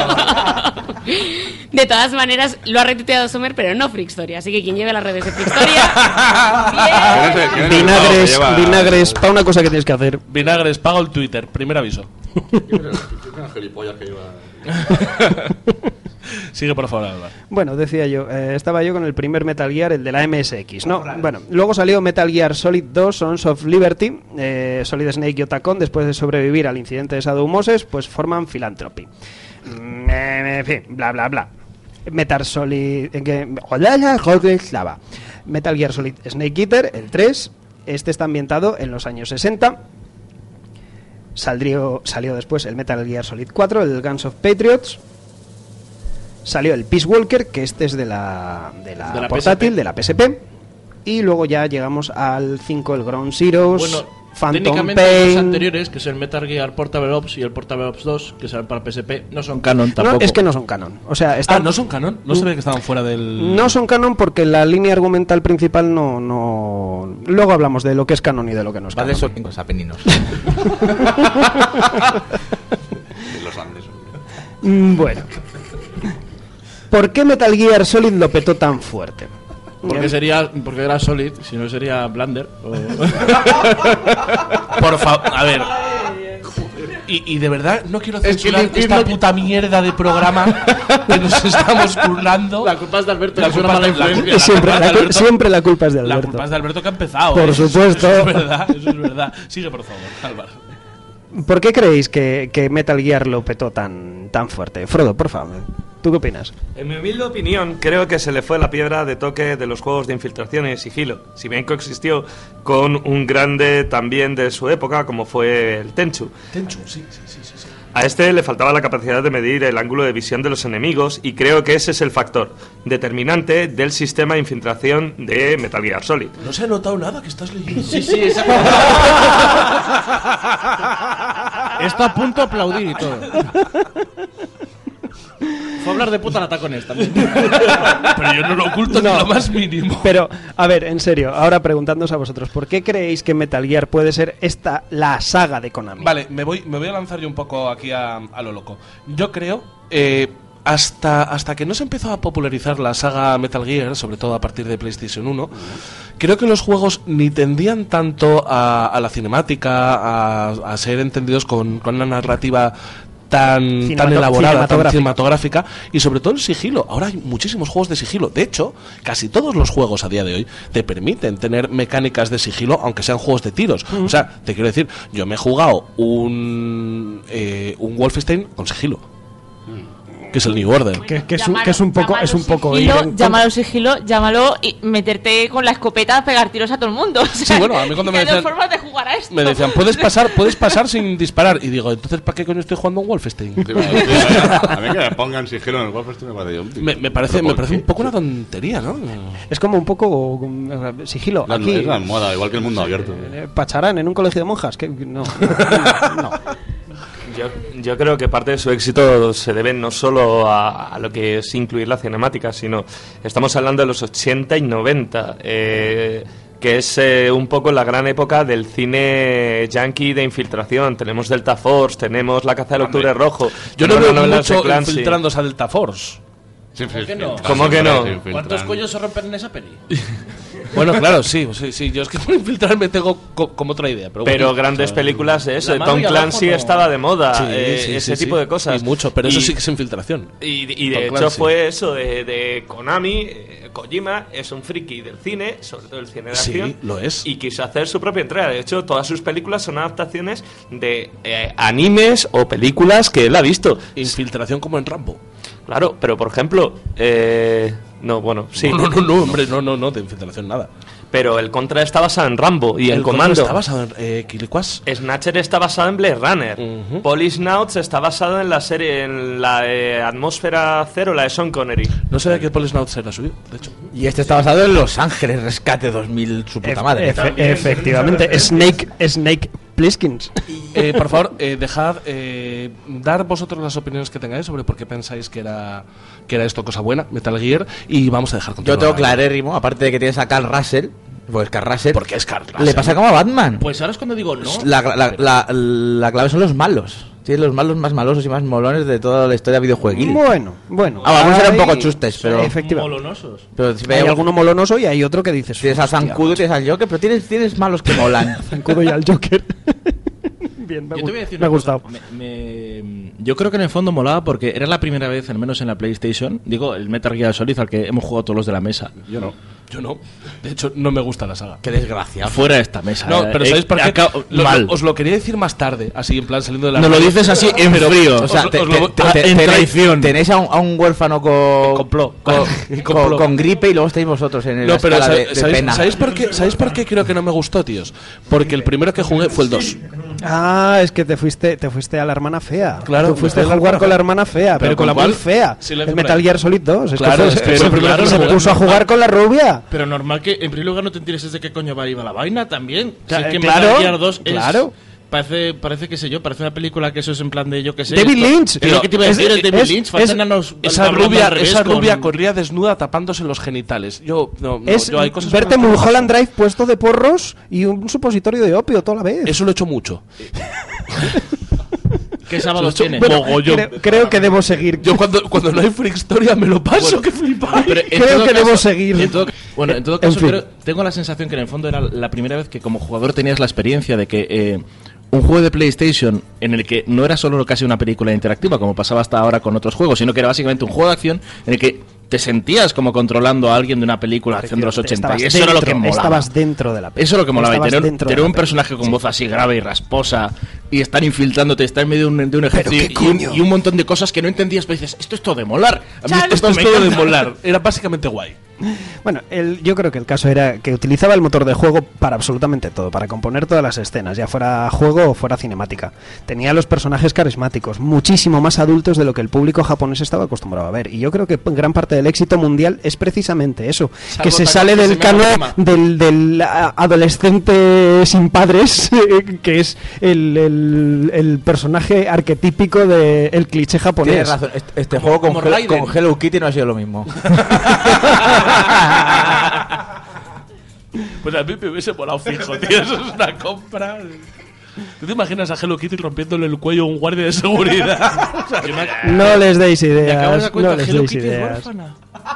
De todas maneras, lo ha retuiteado Sommer, pero no Freakstoria. Así que quien lleve las redes de Freakstoria... Vinagres, vinagres, para una cosa que tienes que hacer. Vinagres, pago el Twitter, primer aviso. Sigue, por favor, Álvaro. Bueno, decía yo, eh, estaba yo con el primer Metal Gear, el de la M S X, ¿no? Bueno, luego salió Metal Gear Solid dos, Sons of Liberty. eh, Solid Snake y Otacon, después de sobrevivir al incidente de Shadow Moses, pues forman Philanthropy. Mm, eh, en fin, bla, bla, bla. Metal Solid... en que- Metal Gear Solid Snake Eater, el tres. Este está ambientado en los años sesenta. Saldrió, salió después el Metal Gear Solid cuatro, el Guns of Patriots. Salió el Peace Walker, que este es de la, de la, De la portátil, P S P. de la P S P. Y luego ya llegamos al cinco, el Ground Zeroes, Bueno, Phantom técnicamente los Pain. anteriores, que es el Metal Gear Portable Ops y el Portable Ops dos, que salen para P S P, no son canon tampoco. No, es que no son canon. O sea, están, Ah, ¿no son canon? No se ve que estaban fuera del... no son canon porque la línea argumental principal no, no... Luego hablamos de lo que es canon y de lo que no es Vale, canon. son los apeninos. Los Andes. Mm, Bueno. ¿Por qué Metal Gear Solid lo petó tan fuerte? Porque sería, porque era Solid, si no sería Blunder. o- Por favor, a ver. Y, y de verdad no quiero Es que censurar decirlo esta que- puta mierda de programa que nos estamos burlando. La culpa es de Alberto, La que es una culpa mala es de- la influencia. culpa- Siempre, culpa la, es de cul- Alberto. siempre la culpa es de La Alberto. culpa es de Alberto que ha empezado. Por ¿eh? Eso- supuesto. Eso, es verdad, eso es verdad. Sigue, por favor, Álvaro. ¿Por qué creéis que, que Metal Gear lo petó tan, tan fuerte? Frodo, por favor, ¿tú qué opinas? En mi humilde opinión, creo que se le fue la piedra de toque de los juegos de infiltración y sigilo, si bien coexistió con un grande también de su época, como fue el Tenchu. Tenchu, sí, sí, sí, sí, sí. A este le faltaba la capacidad de medir el ángulo de visión de los enemigos y creo que ese es el factor determinante del sistema de infiltración de Metal Gear Solid. No se ha notado nada que estás leyendo. Sí, sí, exacto. Está a punto de aplaudir y todo. Fue a hablar de puta latacones también. Pero yo no lo oculto No. ni lo más mínimo. Pero, a ver, en serio, ahora preguntándoos a vosotros, ¿por qué creéis que Metal Gear puede ser esta la saga de Konami? Vale, me voy, me voy a lanzar yo un poco aquí a, a lo loco. Yo creo, eh, hasta, hasta que no se empezó a popularizar la saga Metal Gear, sobre todo a partir de PlayStation uno, creo que los juegos ni tendían tanto a, a la cinemática, a, a ser entendidos con, con una narrativa tan, Cinemato- tan elaborada, tan cinematográfica. cinematográfica, y sobre todo el sigilo. Ahora hay muchísimos juegos de sigilo. De hecho, casi todos los juegos a día de hoy te permiten tener mecánicas de sigilo, aunque sean juegos de tiros. O sea, te quiero decir, yo me he jugado un, eh, un Wolfenstein con sigilo, que es el New Order. Que, que es, un, que es un poco, es un poco ir Sigilo, en- llámalo sigilo, llámalo y meterte con la escopeta a pegar tiros a todo el mundo. O sea, Sí, bueno, a mí cuando que me hay dos decían- formas de jugar a esto. Me decían, puedes pasar, puedes pasar sin disparar. Y digo, entonces, ¿para qué coño estoy jugando un Wolfenstein? A mí que me pongan sigilo en el Wolfenstein me parece un Me, me parece, me parece un poco una tontería, ¿no? Es como un poco um, sigilo. La- Aquí, es la moda, igual que el mundo abierto. eh, Pacharán en un colegio de monjas. Que, no. no. Yo, yo creo que parte de su éxito se debe no solo a, a lo que es incluir la cinemática, sino estamos hablando de los ochenta y noventa, eh, que es eh, un poco la gran época del cine yankee de infiltración. Tenemos Delta Force, tenemos La caza del octubre rojo. Yo no tenemos veo novelas de mucho Clancy. infiltrándose a Delta Force. ¿Cómo que no? ¿Cómo que no? ¿Cuántos cuellos se rompen en esa peli? Bueno, claro, sí, sí, sí. Yo es que por infiltrarme tengo co- como otra idea. Pero, Pero bueno. grandes películas de eso. La mano Tom y abajo Clancy no. estaba de moda, Sí, eh, sí, ese sí, tipo sí. de cosas. Y mucho, pero eso Y- sí que es infiltración. Y, y de Tom hecho Clancy. fue eso de, de Konami. eh, Kojima es un friki del cine, sobre todo el cine de Sí, acción. lo es. Y quiso hacer su propia entrega. De hecho, todas sus películas son adaptaciones de eh, animes o películas que él ha visto. Infiltración como en Rambo. Claro, pero por ejemplo, eh, no, bueno, sí. No, no, no, no, hombre, no, no, no, de infiltración nada. Pero el Contra está basado en Rambo y en El Comando. Contra está basado en eh, Kiliquas. Snatcher está basado en Blade Runner. Ujú. Policenauts está basado en la serie, en la eh, Atmósfera Cero, la de Sean Connery. No sabía que Policenauts era suyo, de hecho. Y este está basado en Los Ángeles Rescate dos mil, su puta Efe- madre. efe- efectivamente, Snake, Snake Plisskens. Eh, por favor, eh, dejad eh, dar vosotros las opiniones que tengáis sobre por qué pensáis que era que era esto cosa buena, Metal Gear, y vamos a dejar Yo continuar. tengo clarérrimo, aparte de que tienes a Carl Russell, Pues Kurt Russell. Porque es Kurt Russell. Le pasa como a Batman. Pues ahora es cuando digo no. La, la, la, la clave son los malos. Sí, los malos más malosos y más molones de toda la historia videojueguil. Bueno, bueno. Ah, algunos eran un hay- poco chustes, pero... Sí, efectivamente. Molonosos. Pero si Hay veo- alguno molonoso y hay otro que dices... Tienes al "Hostia, Zancudo y tienes al Joker, pero tienes, tienes malos que molan. Zancudo y al Joker. Bien, me, Yo te voy a decir me ha una cosa. gustado. Me- me- yo creo que en el fondo molaba porque era la primera vez, al menos en la PlayStation, digo, el Metal Gear Solid al que hemos jugado todos los de la mesa. Yo no. Yo no. De hecho, no me gusta la saga. Qué desgraciado. Fuera de esta mesa. No, eh, pero eh, ¿sabéis por qué? acabo- Lo- mal. Os lo quería decir más tarde, así en plan saliendo de la... Nos lo radio. dices así en Pero- frío. O sea, os- te- os lo- te- ah, te- en tenéis- traición. Tenéis a un, a un huérfano con, complot. con, Complot. con- con gripe y luego estáis vosotros en No, la pero escala sa- de, de ¿sabéis, pena. ¿sabéis por qué, ¿sabéis por qué creo que no me gustó, tíos? Porque el primero que jugué fue el dos. Ah, es que te fuiste, te fuiste a la hermana fea. Claro, Tú fuiste me fui a a la jugar hermana con la fea. hermana fea, pero, ¿Pero con la con muy cuál? fea. Sí, la el por Metal ahí. Gear Solid dos. Es Claro, que, es fue- que fue eso, el primero claro, que se no, puso a no, jugar con la rubia. Pero normal que en primer lugar no te enteres de qué coño va iba la vaina también. Si Cla- es que claro, Metal Gear dos es... claro. Parece, parece que sé yo, parece una película que eso es en plan de yo que sé. David esto- Lynch. Es lo que te iba a Es- decir, es, David es- Lynch. es- Faltan a los- Esa hablando rubia, al revés esa con- rubia corría desnuda tapándose los genitales. Yo, no, no, Es yo hay cosas verte con las que no Mulholland paso. Drive puesto de porros y un supositorio de opio toda la vez. Eso lo he hecho mucho. ¿Qué sábados Eso- tiene? bueno, Mogollón. creo, creo que debo seguir. Yo cuando, cuando no hay Freak Historia me lo paso, que flipa. Pero en creo todo que caso- debo seguir. en todo- bueno, en todo En caso, fin. creo- tengo la sensación que en el fondo era la primera vez que como jugador tenías la experiencia de que eh, un juego de PlayStation en el que no era solo casi una película interactiva como pasaba hasta ahora con otros juegos, sino que era básicamente un juego de acción en el que te sentías como controlando a alguien de una película de acción de los ochenta. Estabas Y eso era lo que dentro, molaba. Estabas dentro de la película. Eso es lo que molaba. Y Estabas tener, dentro de tener la un película. personaje con voz así grave y rasposa y estar infiltrándote, estar en medio de un, de un ¿Pero ejército qué y, un, coño? y un montón de cosas que no entendías, pero dices, esto es todo de molar. A mí Esto es me todo de encanta. molar. Era básicamente guay. Bueno, el- yo creo que el caso era que utilizaba el motor de juego para absolutamente todo, para componer todas las escenas, ya fuera juego o fuera cinemática. Tenía los personajes carismáticos, muchísimo más adultos de lo que el público japonés estaba acostumbrado a ver. Y yo creo que gran parte del éxito mundial es precisamente eso, Salvo que se Takao sale del Kishimoto canon del, del a- adolescente sin padres, que es el, el- el personaje arquetípico del cliché japonés. Tienes razón, este, este juego con, como Hel- Raiden. con Hello Kitty no ha sido lo mismo. Pues a mí me hubiese molado fijo, tío. Eso es una compra. ¿Tú te imaginas a Hello Kitty rompiéndole el cuello a un guardia de seguridad? O sea, No les deis Me acabo de dar ideas, cuenta, no les Hello deis Kitty es ideas. huérfana.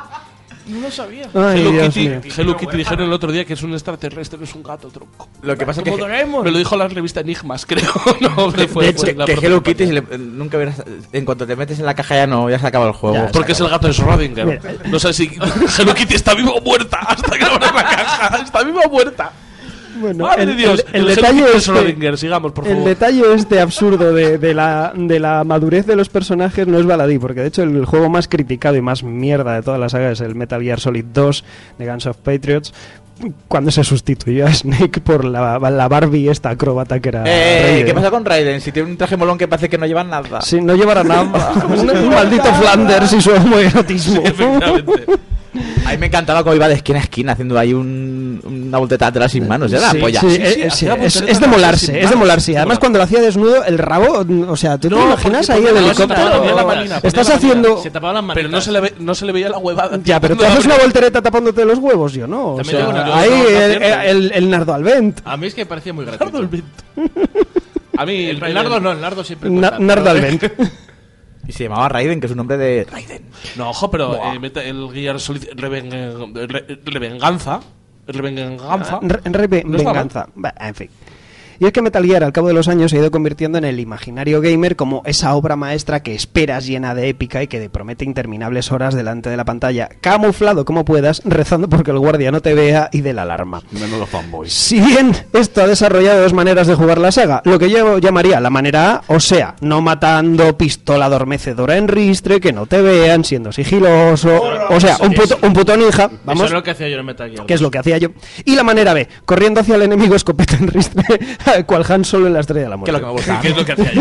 No lo sabía. Ay, Hello, Dios Kitty, mío. Hello Kitty dijeron el otro día que es un extraterrestre, no es un gato tronco. Lo que pasa es que, Como Doraemon. Me lo dijo la revista Enigmas, creo. No, de, fue- de fue hecho, la que propia Hello compañía. Kitty se le- nunca hubiera, en cuanto te metes en la caja ya no, ya se acaba el juego. Ya, Porque es el gato de Schrödinger. No sé si Hello Kitty está viva o muerta hasta que abras la caja. Está viva o muerta. Bueno, Madre el, de Dios, el- el el Hello detalle Kitty de es que- Schrödinger, sigamos, por el favor. detalle este absurdo de, de la, de la madurez de los personajes no es baladí, porque de hecho el juego más criticado y más mierda de toda la saga es el Metal Gear Solid dos de Guns of Patriots, cuando se sustituyó a Snake por la, la Barbie esta acróbata que era Eh, Raiden. ¿Qué pasa con Raiden? Si tiene un traje molón que parece que no lleva nada. Si no llevará nada, un, un maldito Flanders y su homoerotismo. Efectivamente. A mí me encantaba cómo iba de esquina a esquina haciendo ahí un, una voltereta atrás sin manos. Era Sí, la polla. sí, Sí, sí, eh, sí, hacía es, volteretas es de atrás molarse, sin es de manos. molarse. Y además Mola. cuando lo hacía desnudo, el rabo, o sea, tú te No, imaginas porque ahí el ponía- Se tapaba helicóptero. bien la manina, ponía Estás la manina. haciendo... Se tapaba las manitas. Pero no se, le ve- no se le veía la huevada. Ya, pero tú Cuando haces la- una voltereta tapándote los huevos, yo no. O También sea, tengo una- yo ahí no, no el, acierto. el, el Nardo Alvent. A mí es que me parecía muy Nardo gratuito. Alvent. A mí El Raiden- Nardo no, el Nardo siempre Na- cuesta. Nardo Alvent. Y se llamaba Raiden, que es un nombre de Raiden. No, ojo, pero eh, mete el Gear Solid Reven- Re- Revenganza. Revenganza. Re- Re- No es mala. venganza. Bah, en fin. Y es que Metal Gear al cabo de los años se ha ido convirtiendo en el imaginario gamer como esa obra maestra que esperas llena de épica y que te promete interminables horas delante de la pantalla, camuflado como puedas, rezando porque el guardia no te vea y dé la alarma. Menudo fanboy. Si bien esto ha desarrollado dos maneras de jugar la saga, lo que yo llamaría la manera A, o sea, no matando, pistola adormecedora en ristre, que no te vean, siendo sigiloso, o sea, un puto, un puto ninja, Eso vamos, es lo que hacía yo en Metal Gear. que es lo que hacía yo. Y la manera B, corriendo hacia el enemigo escopeta en ristre, cual Han Solo en la Estrella de la Que Muerte. es lo que me gusta. ¿Qué es lo que hacía yo?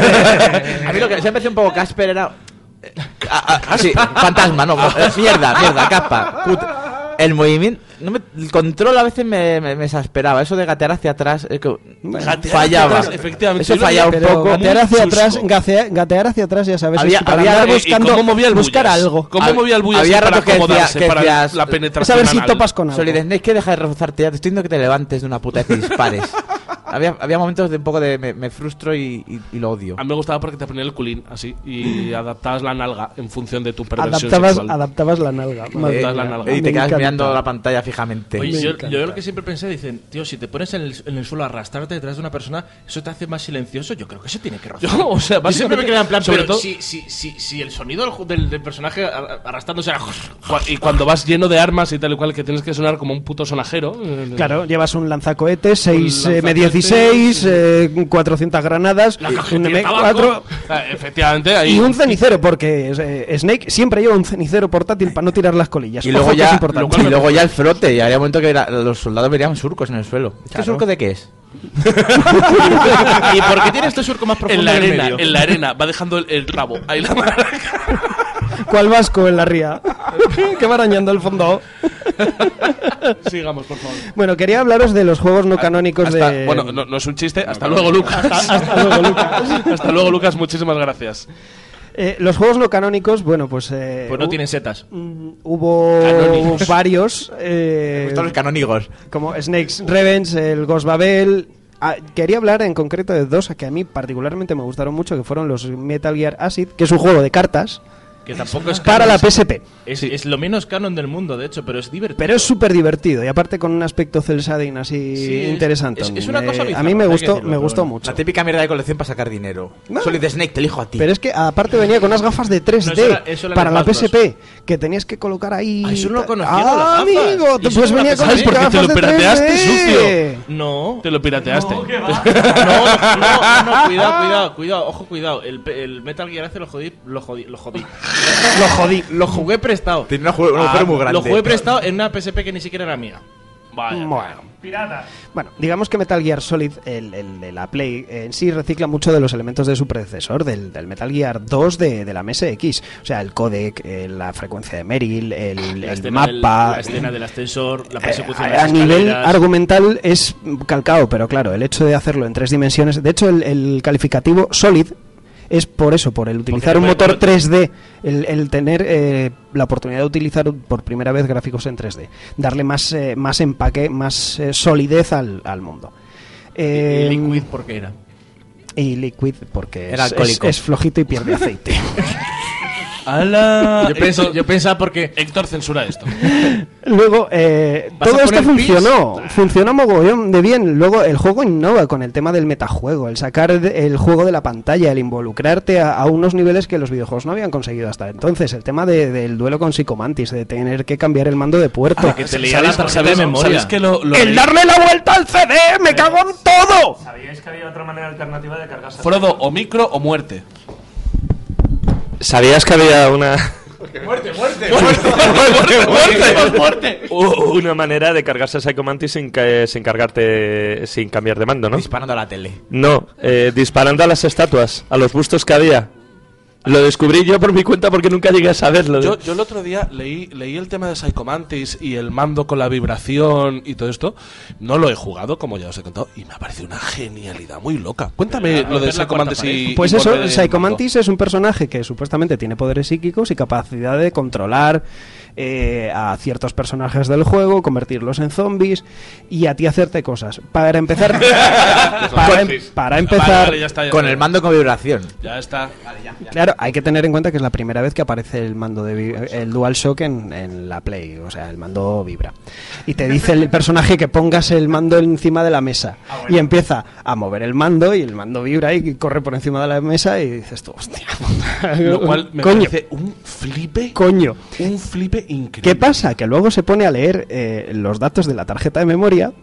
A mí lo que siempre hacía un poco Casper era. Ah, ah, sí, fantasma, no. eh, Mierda, mierda, capa. put- el movimiento, no me, el control a veces me, me, me exasperaba. Eso de gatear hacia atrás, eh, que Gatear fallaba. hacia atrás, efectivamente. Eso Yo lo fallaba un Pero poco. gatear muy hacia chusco. atrás, gatea- gatear hacia atrás, ya sabes, Había- es para había- andar y- y buscando, ¿Cómo movía el buscar bullas? algo. ¿Cómo Hab- movía el bullas había para rato que decía- acomodarse que para decías- la Es penetración a ver si anal? topas con algo. Solid Snake, que deja de reforzarte ya. Te estoy diciendo que te levantes de una puta vez y dispares. había, había momentos de un poco de me, me frustro y, y, y lo odio. A mí me gustaba porque te ponía el culín así y adaptabas la nalga en función de tu perversión Adaptabas, sexual. adaptabas la nalga. Madre Adaptabas la mía. nalga. Y te Me quedas encanta. mirando la pantalla fijamente. Oye, Me yo, encanta. yo lo que siempre pensé, dicen, tío, si te pones en el, en el suelo a arrastrarte detrás de una persona, eso te hace más silencioso. Yo creo que eso tiene que rozar. Yo, o sea, Yo siempre me básicamente, quedaba en plan, sobre pero todo- si, si, si, si el sonido del, ju- del, del personaje ar- arrastrándose era... Cua- Y cuando vas lleno de armas y tal y cual, que tienes que sonar como un puto sonajero. eh, Claro, llevas un lanzacohetes, seis Un M lanzacohetes, dieciséis, eh, cuatrocientas granadas, La un cajetilla de M cuatro tabaco. Ah, efectivamente, ahí. y un cenicero, porque eh, Snake siempre lleva un cenicero portátil para no tirar las colillas. Y luego, Ojo que es ya, importante. y luego ya el frote. Y había un momento que era- los soldados verían surcos en el suelo. ¿Este Claro. surco de qué es? ¿Y por qué tiene este surco más profundo En la en el arena, medio? en la arena, va dejando el, el rabo. Ahí la marca. ¿Cuál vasco en la ría? que va arañando el fondo. Sigamos, por favor. Bueno, quería hablaros de los juegos no canónicos Hasta- de... Bueno, no, no es un chiste. Hasta luego, Lucas. Hasta- hasta luego, Lucas. Hasta luego, Lucas. Muchísimas gracias. Eh, los juegos no canónicos, bueno, pues... eh, Pues no hu- tienen setas. mm, Hubo Canónicos. varios... eh, Todos los canónigos. como Snake's Revenge, el Ghost Babel. Ah, quería hablar en concreto de dos que a mí particularmente me gustaron mucho, que fueron los Metal Gear Acid, que es un juego de cartas Que tampoco es para canon, la es- P S P. Es, es lo menos canon del mundo, de hecho, pero es divertido. Pero es súper divertido y aparte con un aspecto cel shading así Sí, es- interesante. es- es una cosa Eh, bizarra, a mí me hay que gustó, decirlo, me pero gustó bueno. mucho. La típica mierda de colección para sacar dinero. Solid Snake, te elijo a ti. Pero es que aparte venía con unas gafas de tres D No, eso era- eso era para de la P Batman. S P que tenías que colocar ahí. Ah, eso no lo ta- conocía, Ah, las gafas. amigo, ¿Y eso pues no lo venía con ¿Sabes las por qué te gafas lo de pirateaste, tres D. sucio? No. Te lo pirateaste. No, no, no, no, cuidado, cuidado, cuidado, ojo, cuidado. El, pe- el Metal Gear hace lo jodí, lo jodí, lo jodí. Lo jodí. Lo jugué prestado. Tiene una ju- un agujero muy grande. Lo jugué prestado en una P S P que ni siquiera era mía. Vaya. Bueno. Bueno, digamos que Metal Gear Solid, el, el de la Play, en sí recicla mucho de los elementos de su predecesor, del, del Metal Gear dos de, de la M S X. O sea, el codec, eh, la frecuencia de Merrill, el, La el escena del- mapa. la escena del ascensor, la Eh, persecución de a, las a nivel escaleras. argumental es calcado, pero claro, el hecho de hacerlo en tres dimensiones. De hecho, el, el calificativo Solid es por eso, por el utilizar te un puede- motor tres D, el, el tener eh, la oportunidad de utilizar por primera vez gráficos en tres D, darle más, eh, más empaque, más eh, solidez al, al mundo. Eh, Y Liquid, ¿por qué era? y Liquid porque Era es, alcohólico. es- es flojito y pierde aceite. ¡Hala! Yo, pensé, Héctor, yo pensaba porque... Héctor, censura esto. Luego, eh, ¿Vas todo a esto poner pis? funcionó, funcionó mogollón de bien. Luego, el juego innova con el tema del metajuego, el sacar de- el juego de la pantalla, el involucrarte a, a unos niveles que los videojuegos no habían conseguido hasta entonces. El tema de- del duelo con Psychomantis, de tener que cambiar el mando de puerto. que te leía la ¿Sabéis, tarjeta sabéis- de memoria. sabéis que lo, lo ¡El darle la vuelta al C D! ¡Me cago en todo! ¿Sabíais que había otra manera alternativa de cargarse? Frodo, o micro o muerte. ¿Sabías que había una Muerte, muerte, ¡Muerte, muerte! u- una manera de cargarse a Psycho Mantis sin, ca- sin cargarte, sin cambiar de mando, ¿no? Disparando a la tele. No, eh, disparando a las estatuas, a los bustos que había. Lo descubrí yo por mi cuenta porque nunca llegué a saberlo. Yo, yo el otro día leí, leí el tema de Psychomantis y el mando con la vibración y todo esto. No lo he jugado, como ya os he contado, y me ha parecido una genialidad muy loca. Cuéntame lo de Psychomantis y... Pues y eso, volver el Psychomantis es un personaje que supuestamente tiene poderes psíquicos y capacidad de controlar eh, a ciertos personajes del juego, convertirlos en zombies y a ti hacerte cosas. Para empezar, para, em- para empezar, Vale, vale, ya está, ya Con está. el mando con vibración. Ya está. claro, hay que tener en cuenta que es la primera vez que aparece el mando de vi- el DualShock en, en la Play, o sea, el mando vibra. Y te dice el personaje que pongas el mando encima de la mesa y empieza a mover el mando y el mando vibra y corre por encima de la mesa y dices tú, hostia. Lo cual me Coño. parece un flipe, Coño. un flipe increíble. ¿Qué pasa? Que luego se pone a leer eh, los datos de la tarjeta de memoria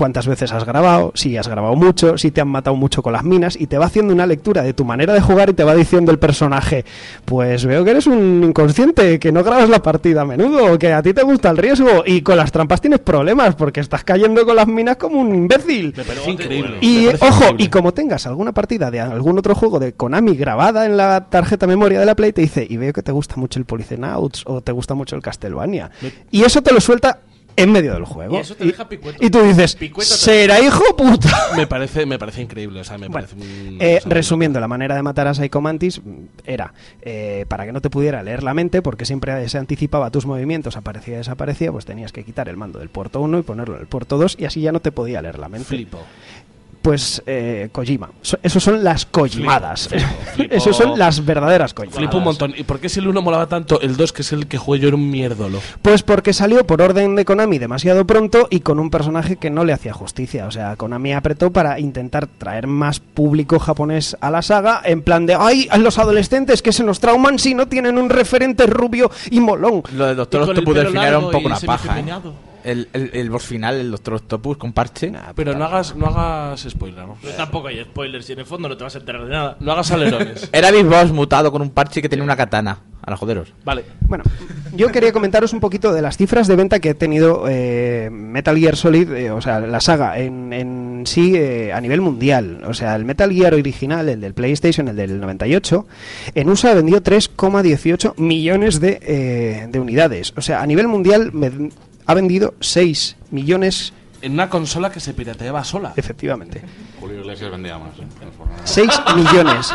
cuántas veces has grabado, si has grabado mucho, si te han matado mucho con las minas, y te va haciendo una lectura de tu manera de jugar y te va diciendo el personaje, pues veo que eres un inconsciente, que no grabas la partida a menudo, que a ti te gusta el riesgo, y con las trampas tienes problemas porque estás cayendo con las minas como un imbécil. Es increíble. Y Me parece ojo, increíble. y como tengas alguna partida de algún otro juego de Konami grabada en la tarjeta memoria de la Play, te dice, y veo que te gusta mucho el Policenauts o te gusta mucho el Castlevania. Y eso te lo suelta en medio del juego. Y eso te deja picueto. Y tú dices, Picueto será hijo puta. Me parece, me parece increíble, o sea, me parece un- Eh, o sea, resumiendo, la manera de matar a Psycho Mantis era eh, para que no te pudiera leer la mente, porque siempre se anticipaba tus movimientos, aparecía y desaparecía, pues tenías que quitar el mando del puerto uno y ponerlo en el puerto dos, y así ya no te podía leer la mente. Flipo. Pues eh, Kojima. So- Esos son las Kojimadas. Flipo, flipo. Esos son las verdaderas Kojimadas. Flipo un montón. ¿Y por qué si el uno molaba tanto, el dos, que es el que jugué yo, era un mierdolo? Pues porque salió por orden de Konami demasiado pronto y con un personaje que no le hacía justicia. O sea, Konami apretó para intentar traer más público japonés a la saga, en plan de, ¡ay, a los adolescentes que se nos trauman si no tienen un referente rubio y molón! Lo del Doctor Y con el Octopus del pelo final era un largo poco y una paja, ¿eh? semifeminado. El, el, el boss final, el Doctor Octopus con parche. Pero no hagas, no hagas spoiler, ¿no? Pero tampoco hay spoilers y en el fondo no te vas a enterar de nada. No hagas alerones. Era Big Boss mutado con un parche que tenía una katana. A los joderos. Vale. Bueno, yo quería comentaros un poquito de las cifras de venta que ha tenido eh, Metal Gear Solid, eh, o sea, la saga en, en sí eh, a nivel mundial. O sea, el Metal Gear original, el del PlayStation, el del noventa y ocho, en U S A vendió tres coma dieciocho millones de, eh, de unidades. O sea, a nivel mundial me, ha vendido seis millones. En una consola que se pirateaba sola. Efectivamente. Julio Iglesias vendía más. ¿eh? En el Fortnite. seis millones.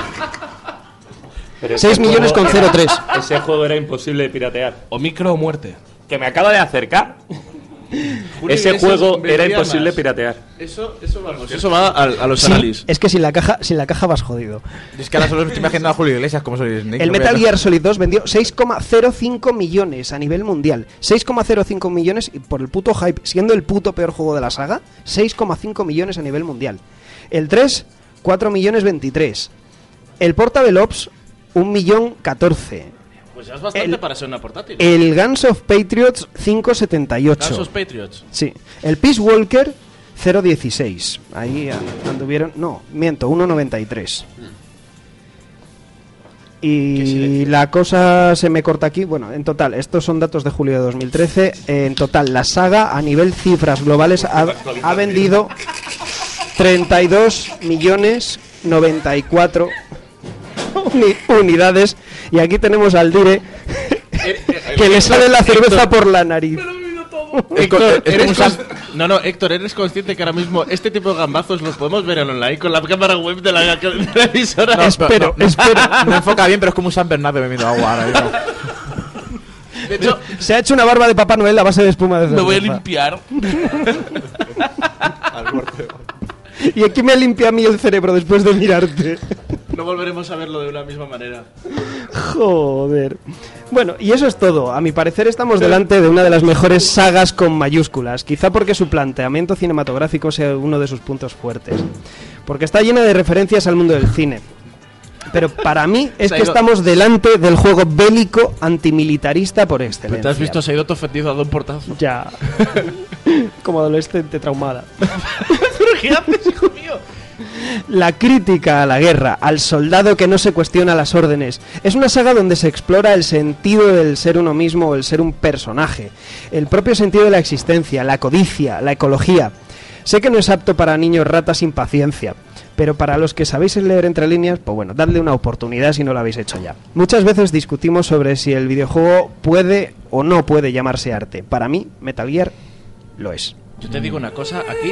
Pero seis ese millones juego con cero tres. era- Ese juego era imposible de piratear. O micro o muerte. Que me acaba de acercar. Julio Ese Iglesias juego era vendía imposible más. piratear. Eso, eso vamos. Eso va a, a los Sí, análisis. es que sin la caja, sin la caja vas jodido. Es que ahora solo me estoy imaginando a Julio Iglesias como soy Snake. El no voy a- Metal Gear Solid dos vendió seis coma cero cinco millones a nivel mundial. seis coma cero cinco millones y por el puto hype, siendo el puto peor juego de la saga, seis coma cinco millones a nivel mundial. El tres, cuatro millones veintitrés. El Portable Ops, un millón catorce. Pues ya es bastante El- para ser una portátil. El Guns of Patriots, cinco setenta y ocho. Guns of Patriots. Sí. El Peace Walker, cero dieciséis. Ahí a- anduvieron. No, miento, uno noventa y tres. Y la cosa se me corta aquí. Bueno, en total, estos son datos de julio de dos mil trece. En total, la saga a nivel cifras globales ha, ha vendido treinta y dos millones noventa y cuatro uni- unidades. Y aquí tenemos al Dire que le sale la cerveza por la nariz. Héctor, es ¿eres como un cons- no, no, Héctor, ¿eres consciente que ahora mismo este tipo de gambazos los podemos ver en online con la cámara web de la, de la emisora? No, espero, espero. No enfoca bien, pero es como un San Bernardo bebiendo agua ahora mismo. De hecho, Se ha hecho una barba de Papá Noel a base de espuma de Me voy a cerveza. limpiar. Y aquí me limpia a mí el cerebro después de mirarte. no volveremos a verlo de la misma manera. Joder. Bueno, y eso es todo. A mi parecer estamos delante de una de las mejores sagas con mayúsculas. Quizá porque su planteamiento cinematográfico sea uno de sus puntos fuertes. Porque está llena de referencias al mundo del cine. Pero para mí es que estamos delante del juego bélico antimilitarista por excelencia. ¿Te has visto se ha ido todo ofendido a dar un portazo? Ya. Como adolescente traumada. ¿Pero qué haces, hijo mío? La crítica a la guerra, al soldado que no se cuestiona las órdenes. Es una saga donde se explora el sentido del ser uno mismo o el ser un personaje, el propio sentido de la existencia, la codicia, la ecología. Sé que no es apto para niños ratas sin paciencia, pero para los que sabéis leer entre líneas, pues bueno, dadle una oportunidad si no lo habéis hecho ya. Muchas veces discutimos sobre si el videojuego puede o no puede llamarse arte. Para mí, Metal Gear lo es. Yo te digo una cosa, aquí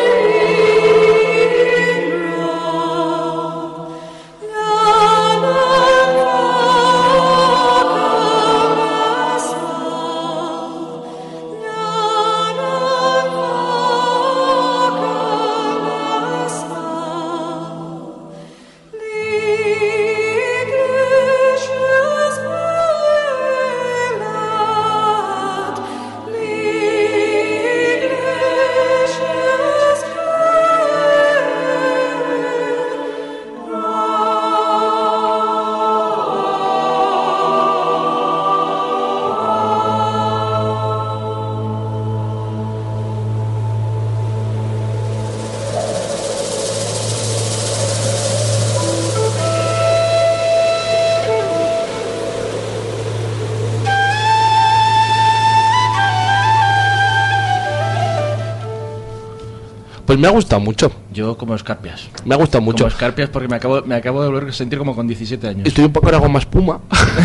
La Pues me ha gustado mucho. Yo como escarpias. Me ha gustado mucho. Como escarpias porque me acabo, me acabo de volver a sentir como con diecisiete años. Estoy un poco ahora con más espuma.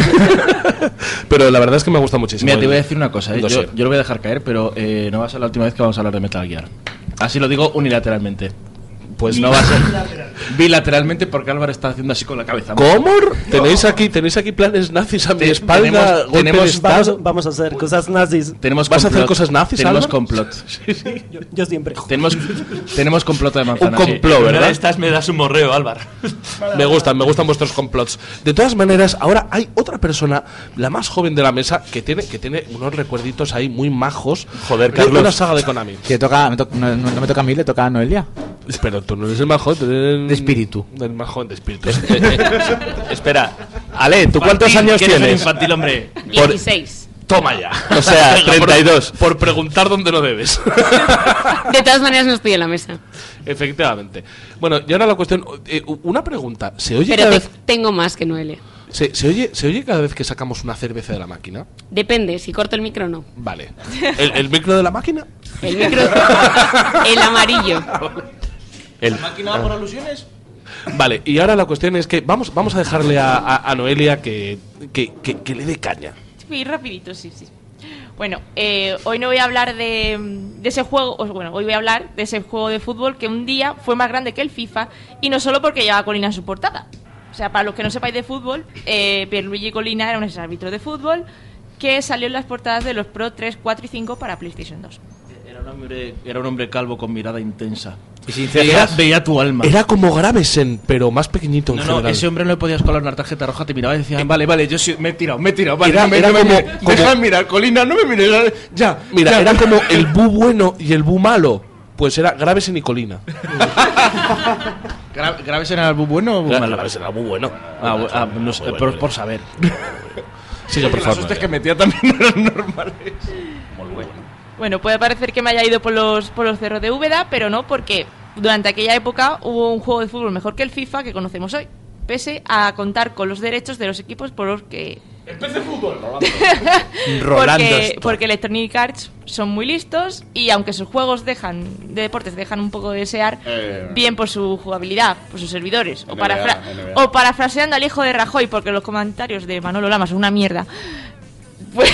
Pero la verdad es que me gusta muchísimo. Mira, te voy a decir una cosa, ¿eh? yo, Dossier. yo lo voy a dejar caer, pero eh, no va a ser la última vez que vamos a hablar de Metal Gear. Así lo digo unilateralmente. Pues no va a ser bilateralmente porque Álvaro está haciendo así con la cabeza. ¿Cómo? ¿Tenéis aquí, tenéis aquí planes nazis a mi Te- espalda? tenemos- golpe tenemos- de estado? Vamos, vamos a hacer cosas nazis. Tenemos ¿Vas a hacer complot. cosas nazis, Tenemos Álvaro? complot. Yo, yo siempre. Tenemos, tenemos complot de manzana. Un sí. complot, Una ¿verdad? de estas me das un morreo, Álvaro. Me gustan, me gustan vuestros complots. De todas maneras, ahora hay otra persona, la más joven de la mesa, que tiene, que tiene unos recuerditos ahí muy majos. Joder, de Carlos. una saga de Konami. Que toca, me to- no, no- no me toca a mí, le toca a Noelia. Pero tú no eres el más joven, tú eres De espíritu. El más joven de espíritu. Eh, eh, espera. Ale, ¿tú cuántos Infantil, años que eres un tienes? infantil, hombre. dieciséis. Toma ya. O sea, Venga, por- treinta y dos. Por, preguntar dónde no debes. De todas maneras, no estoy en la mesa. Efectivamente. Bueno, y ahora la cuestión. eh, una pregunta. ¿Se oye, Pero cada te- vez, tengo más que Noelia. se, se oye, ¿Se oye cada vez que sacamos una cerveza de la máquina? Depende, si corto el micro o no. Vale. ¿El, el micro de la máquina? El micro. El amarillo. El, ¿Máquina por alusiones? Vale, y ahora la cuestión es que vamos, vamos a dejarle a, a- a Noelia que, que, que- que le dé caña. Sí, rapidito, sí, sí. Bueno, eh, hoy no voy a hablar de, de ese juego, o, bueno, hoy voy a hablar de ese juego de fútbol que un día fue más grande que el FIFA, y no solo porque llevaba Colina en su portada. O sea, para los que no sepáis de fútbol, eh, Pierluigi Colina era un exárbitro de fútbol que salió en las portadas de los Pro tres, cuatro y cinco para PlayStation dos. Era un hombre, era un hombre calvo con mirada intensa. Y Veía, sinceridad. veía tu alma. Era como Gravesen, pero más pequeñito en No, no, general. ese hombre no le podías colar una tarjeta roja, te miraba y decía, vale, vale, yo sí, me he tirado, me he tirado, vale, Era- no me, era no me como- mires, como- deja de mirar, Colina, no me mires, ya, Mira, ya. era como el Bu bueno y el Bu malo. Pues era Gravesen y Colina. Gra ¿Graves en el bu bueno o bu Gra- malo? Gravesen era Bu bueno. Ah, bu- ah, no sé, Muy bueno, por, muy por bueno. saber. Sigue, por Las favor. hostias que metía también no eran normales. Bueno, puede parecer que me haya ido por los, por los cerros de Úbeda, pero no, porque durante aquella época hubo un juego de fútbol mejor que el FIFA que conocemos hoy, pese a contar con los derechos de los equipos por los que... Empecé fútbol, Rolando porque, esto. porque Electronic Arts son muy listos y aunque sus juegos dejan de deportes dejan un poco de desear, Eh. bien por su jugabilidad, por sus servidores, o, N B A, parafra- N B A. o parafraseando al hijo de Rajoy, porque los comentarios de Manolo Lama son una mierda. Pues-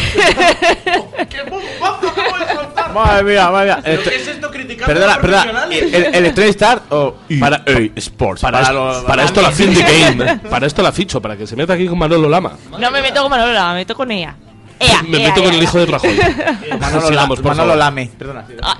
Madre mía, madre mía. Esto- es esto criticando Perdona, a los perdona. profesionales? ¿El, el Electronic Start o Para, Sports? para, esto, para esto la fin de game. Para esto la ficho, para que se meta aquí con Manolo Lama. no me meto con Manolo Lama, me meto con ella. Ea, Me ea, meto con ea. el hijo de Rajoy. Manolo, Sigamos, La- por Manolo favor. Lame. Perdona. Ah,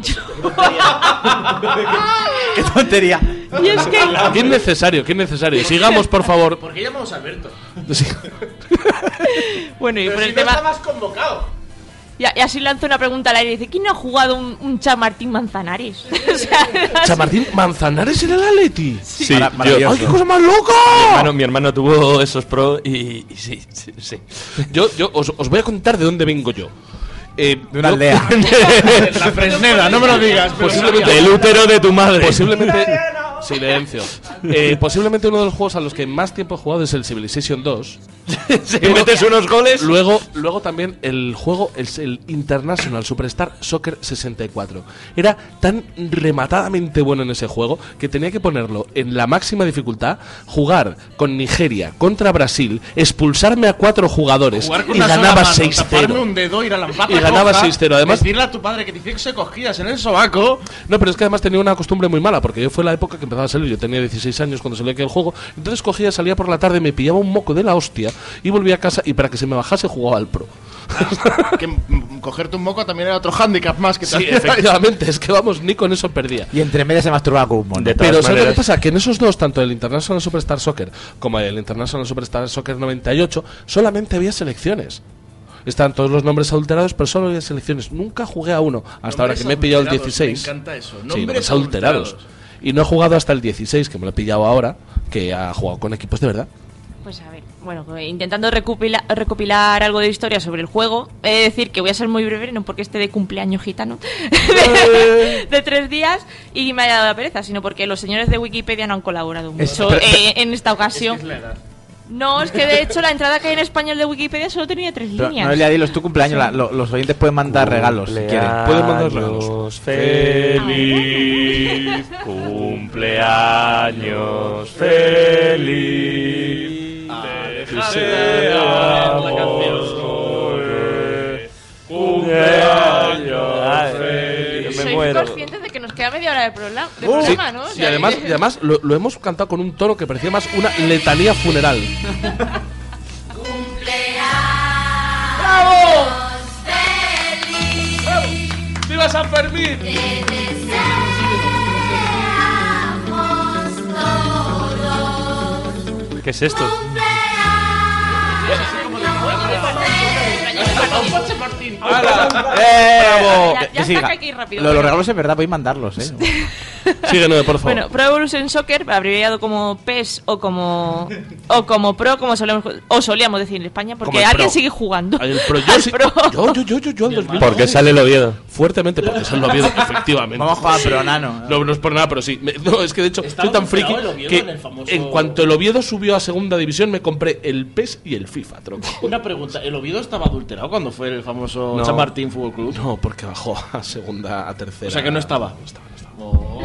Qué tontería. y es que... Qué innecesario, qué innecesario. Sigamos, por favor. ¿Por qué llamamos a Alberto? Sí. Bueno, y por el no tema... estabas convocado. Y, y así lanzo una pregunta al aire y dice, ¿quién no ha jugado un, un Chamartín Manzanares? O sea, Chamartín Manzanares era el Atleti. Sí, Mara- yo- maravilloso. ¡Ay, qué cosa más loca! mi, hermano, mi hermano tuvo esos pro y, y sí, sí, sí. Yo, yo os, os voy a contar de dónde vengo yo. Eh, De una yo- aldea. La Fresneda, no me lo digas. pero Posiblemente El útero de tu madre. Posiblemente. Silencio. Eh, posiblemente uno de los juegos a los que más tiempo he jugado es el Civilization dos. Si metes unos goles. Luego, luego también el juego es el International Superstar Soccer sesenta y cuatro. Era tan rematadamente bueno en ese juego que tenía que ponerlo en la máxima dificultad, jugar con Nigeria contra Brasil, expulsarme a cuatro jugadores Jugar con y una sola ganaba mano, seis taparme cero. un dedo, ir a la pata Y ganaba coja, seis cero. Además, decirle a tu padre que te hiciese cosquillas en el sobaco. no, pero es que además tenía una costumbre muy mala, porque yo fue la época que empezaba a salir, yo tenía dieciséis años cuando salió aquel juego, entonces cogía, salía por la tarde, me pillaba un moco de la hostia y volvía a casa y para que se me bajase jugaba al pro. Que mm, cogerte un moco también era otro hándicap más que Sí, también- efectivamente, es que vamos, ni con eso perdía. Y entre medias se masturbaba con un mono. De todas Pero ¿sabes lo que maneras- pasa? Que en esos dos, tanto el International Superstar Soccer como el International Superstar Soccer noventa y ocho, solamente había selecciones. Estaban todos los nombres adulterados, pero solo había selecciones. Nunca jugué a uno, hasta ahora que me he pillado el adulterados, dieciséis. me encanta eso. Sí, Nombres nombres adulterados. adulterados. Y no he jugado hasta el dieciséis, que me lo he pillado ahora, que ha jugado con equipos de verdad. Pues a ver, bueno, pues intentando recopila- recopilar algo de historia sobre el juego, he de decir que voy a ser muy breve, no porque esté de cumpleaños gitano, de, de tres días y me haya dado la pereza, sino porque los señores de Wikipedia no han colaborado Es- mucho pero- eh, en esta ocasión. No, es que de hecho la entrada que hay en español de Wikipedia solo tenía tres Pero, líneas. Noelia, dilo, es tu cumpleaños. la- lo- los oyentes pueden mandar regalos si quieren. Pueden mandar regalos. Feliz cumpleaños, feliz. Te deseamos hoy cumpleaños. Ay, me Sois muero. conscientes de que nos queda media hora de, prola- de Uh, sí, programa, ¿no? O y sea, además, y además lo, lo hemos cantado con un tono que parecía más una letanía funeral. ¡Bravo! ¡Viva San Fermín! ¿Qué es esto? ¡Eh! ¡Bravo! Ya- ya Que está, siga. que hay que ir rápido. Lo de los Bueno. regalos es verdad, podéis mandarlos, ¿eh? Sigue, Noé, por favor. Bueno, Pro Evolution Soccer, abreviado como P E S o como o como Pro, como solemos, o solíamos decir en España, Como porque el alguien Pro. sigue jugando. El Pro, yo, al sí- Pro. yo, yo, yo, yo, yo, al dos mil. Porque sale el Oviedo. Fuertemente porque sale el Oviedo, efectivamente. Vamos a jugar a Pro Nano. No, no es por nada, pero sí. Me- no, es que de hecho soy tan friki el Oviedo que en el famoso- en cuanto el Oviedo subió a segunda división me compré el P E S y el FIFA, tronco. Una pregunta, ¿el Oviedo estaba adulterado cuando fue el famoso No. San Martín Fútbol Club? No, porque bajó a segunda, a tercera. O sea que no estaba. No estaba, no estaba.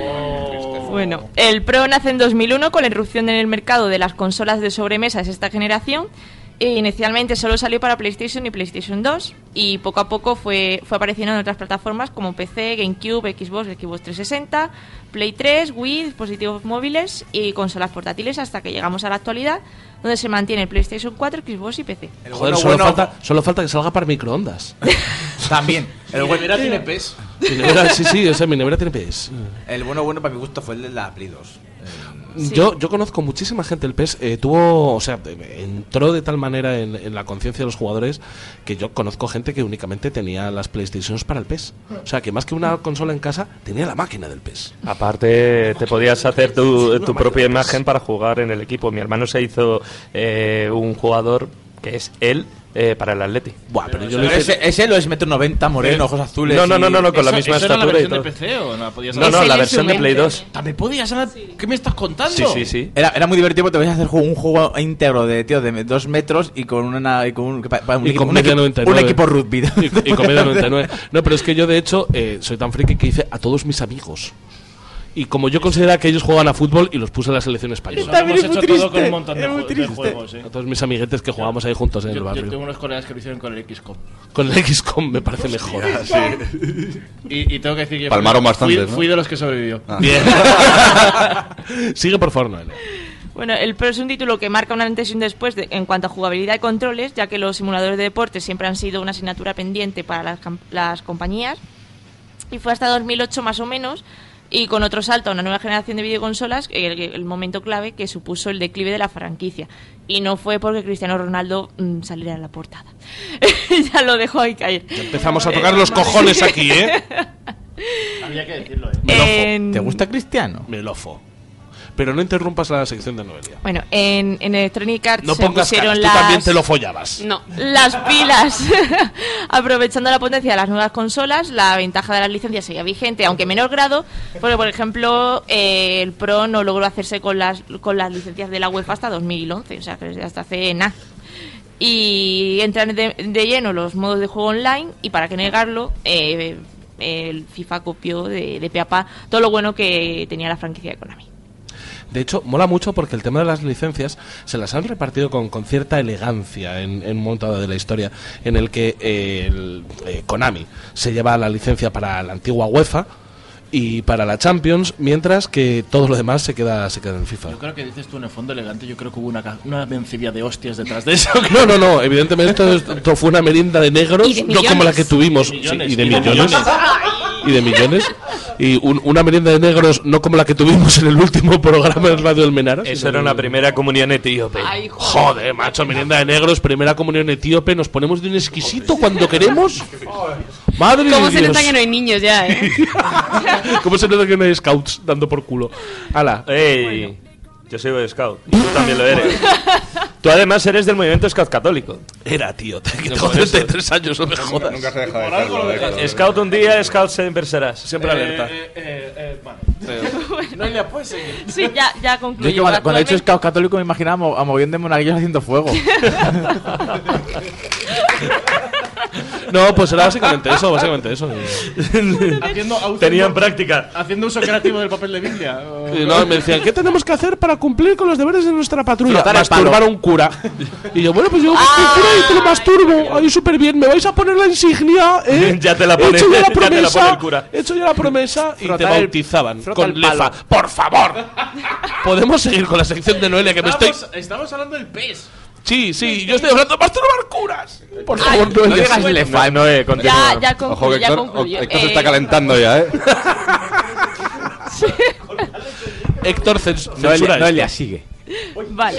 Bueno, el Pro nace en dos mil uno con la irrupción en el mercado de las consolas de sobremesa de esta generación. E inicialmente solo salió para PlayStation y PlayStation dos y poco a poco fue, fue apareciendo en otras plataformas como P C, GameCube, Xbox, Xbox trescientos sesenta, Play tres, Wii, dispositivos móviles y consolas portátiles hasta que llegamos a la actualidad donde se mantiene PlayStation cuatro, Xbox y P C. El Joder, bueno, solo, bueno- falta, solo falta que salga para microondas. También. El, El buen- Nevera tiene P E S. Mi nevera, sí, sí, o sea, mi nevera tiene P E S. el bueno bueno para mi gusto fue el de la Play dos. Sí. Yo, yo conozco muchísima gente el P E S, eh, tuvo, o sea, eh, entró de tal manera en, en la conciencia de los jugadores que yo conozco gente que únicamente tenía las PlayStations para el P E S. O sea, que más que una consola en casa, tenía la máquina del P E S. Aparte, te podías hacer tu, tu propia imagen para jugar en el equipo. Mi hermano se hizo eh, un jugador que es él eh, para el Atleti. Buah, pero yo Pero lo hice... ese, ese lo es metro noventa, moreno, ojos azules. No, no, no, no, no, con la ¿Eso- misma eso era estatura la y versión todo. de P C o no podías No, no, Es la el versión de instrumento. Play dos. ¿También podías? Ana? ¿Qué me estás contando? Sí, sí, sí. Era, era muy divertido porque te podías hacer juego- un juego íntegro de tío de me- dos metros y con una y con un, pa- pa- un Y equipo, con un media equipo- noventa y nueve. un equipo rugby. Y, y con media noventa y nueve. No, pero es que yo de hecho eh, soy tan friki que hice a todos mis amigos. Y como yo consideraba que ellos juegan a fútbol y los puse en la selección española. Eso lo hemos hecho todo con un montón de, ju- de juegos, ¿eh? A todos mis amiguetes que jugábamos ahí juntos en el Yo, yo barrio. tengo unos colegas que lo hicieron con el X COM. Con el X COM me parece mejor. Y, y tengo que decir que Palmaron fui, bastantes, fui, ¿no? fui de los que sobrevivió. Ah. Bien. Sigue por favor, Noelia. Bueno, el Pro es un título que marca un antes y un después de- en cuanto a jugabilidad y controles, ya que los simuladores de deporte siempre han sido una asignatura pendiente para las, cam- las compañías. Y fue hasta dos mil ocho más o menos, y con otro salto a una nueva generación de videoconsolas, el, el momento clave que supuso el declive de la franquicia. Y no fue porque Cristiano Ronaldo mm, saliera en la portada. Ya lo dejo ahí caer. Empezamos a tocar los cojones aquí, ¿eh? Había que decirlo, ¿eh? Melofo. En- ¿Te gusta Cristiano? Melofo. Pero no interrumpas la sección de Noelia. Bueno, en, en Electronic Arts No se pongas pusieron caras, tú las... también te lo follabas. No. las pilas. Aprovechando la potencia de las nuevas consolas, la ventaja de las licencias seguía vigente, aunque en menor grado, porque por ejemplo eh, el Pro no logró hacerse con las con las licencias de la UEFA hasta dos mil once, o sea que hasta hace nada. Y entran de, de lleno los modos de juego online y para qué negarlo, eh, el FIFA copió de, de pe a pa todo lo bueno que tenía la franquicia de Konami. De hecho, mola mucho porque el tema de las licencias se las han repartido con, con cierta elegancia en, en un momento dado de la historia, en el que eh, el, eh, Konami se lleva la licencia para la antigua UEFA y para la Champions, mientras que todo lo demás se queda se queda en FIFA. Yo creo que dices tú en el fondo elegante, yo creo que hubo una, ca- una vencilla de hostias detrás de eso. No, no, no, evidentemente esto, esto fue una merienda de negros, Y de no como la millones. que tuvimos, Y de sí, millones, y de y de millones. millones. Y de millones. Y un- una merienda de negros no como la que tuvimos en el último programa de Radio Almenara. Eso sino era que- una primera comunión etíope. Ay, Joder, macho, merienda de negros, primera comunión etíope, nos ponemos de un exquisito cuando queremos. Madre ¿Cómo de se Dios. nota que no hay niños ya, eh? ¿Cómo se nota que no hay scouts dando por culo? Ala. ¡Ey! Yo soy Boy Scout. Y tú también lo eres. Tú además eres del movimiento Scout católico. Era, tío, te que tengo treinta y tres años, no me jodas. Nunca se deja de serlo, eh, claro. Scout un día, Scout siempre serás. Siempre alerta. Eh, eh, eh, vale. Noelia, puedes seguir. Sí, ya, ya Yo concluyo. que cuando, cuando he dicho Actualmente- Scout católico me imaginaba mo- a mogollón de monaguillos haciendo fuego. No, pues era básicamente eso, básicamente eso. Haciendo uso- Tenían práctica. Haciendo uso creativo del papel de Biblia. Y no, me decían, ¿qué tenemos que hacer para cumplir con los deberes de nuestra patrulla? Frotar el Masturbar palo. a un cura. Y yo, bueno, pues yo soy cura y te lo masturbo. Ahí súper bien. ¿Me vais a poner la insignia? ¿Eh? Ya te la He pone- hecho ya la ya te la promesa. pone el cura. He hecho ya la promesa y Frotar te el- bautizaban frota con el palo. lefa. ¡Por favor! ¿Podemos seguir con la sección de Noelia que me estoy... Estamos, estamos hablando del pez. Sí, sí, yo estoy hablando de masturbar curas. Por Ay, favor, No Noelia. digas lefa. Noé, continúa. Ya, ya concluyo, Ojo que ya Héctor, concluyo. Héctor se Eh, está calentando ya, ¿eh? Héctor, cens- Noelia, censura Noelia, esto. sigue. Vale.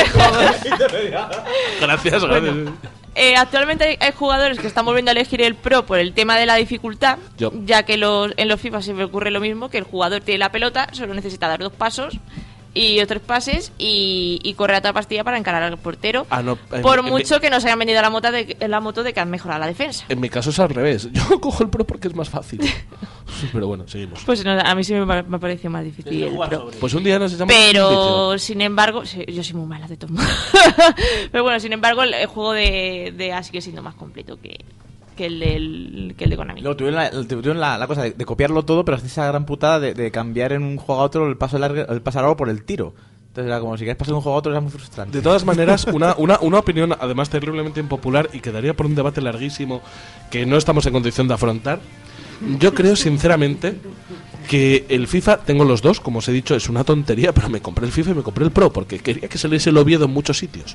Gracias, gracias. Eh, actualmente hay, hay jugadores que están volviendo a elegir el Pro por el tema de la dificultad, Yo. ya que los, en los FIFA siempre ocurre lo mismo, que el jugador tiene la pelota, solo necesita dar dos pasos y otros pases y, y correr a toda pastilla para encarar al portero, Ah, no, en- por en- mucho que nos hayan vendido la moto, de, la moto de que han mejorado la defensa. En mi caso es al revés. Yo cojo el Pro porque es más fácil. Pero bueno, seguimos. Pues no, a mí sí me, pa- me pareció más difícil el Pro. Pues un día nos echamos un Pero, sin embargo, sí, yo soy muy mala de todo. Pero bueno, sin embargo, el, el juego de, de A sigue siendo más completo que, que, el, del, que el de Konami. Luego tuvieron la, tuvieron la, la cosa de, de copiarlo todo, pero hacer esa gran putada de, de cambiar en un juego a otro el paso largo, el paso largo por el tiro. Entonces era como si quieres pasar de un juego a otro, era muy frustrante. De todas maneras, una, una, una opinión además terriblemente impopular y quedaría por un debate larguísimo que no estamos en condición de afrontar. Yo creo sinceramente que el FIFA, tengo los dos, como os he dicho, es una tontería, pero me compré el FIFA y me compré el Pro porque quería que saliese el Oviedo en muchos sitios.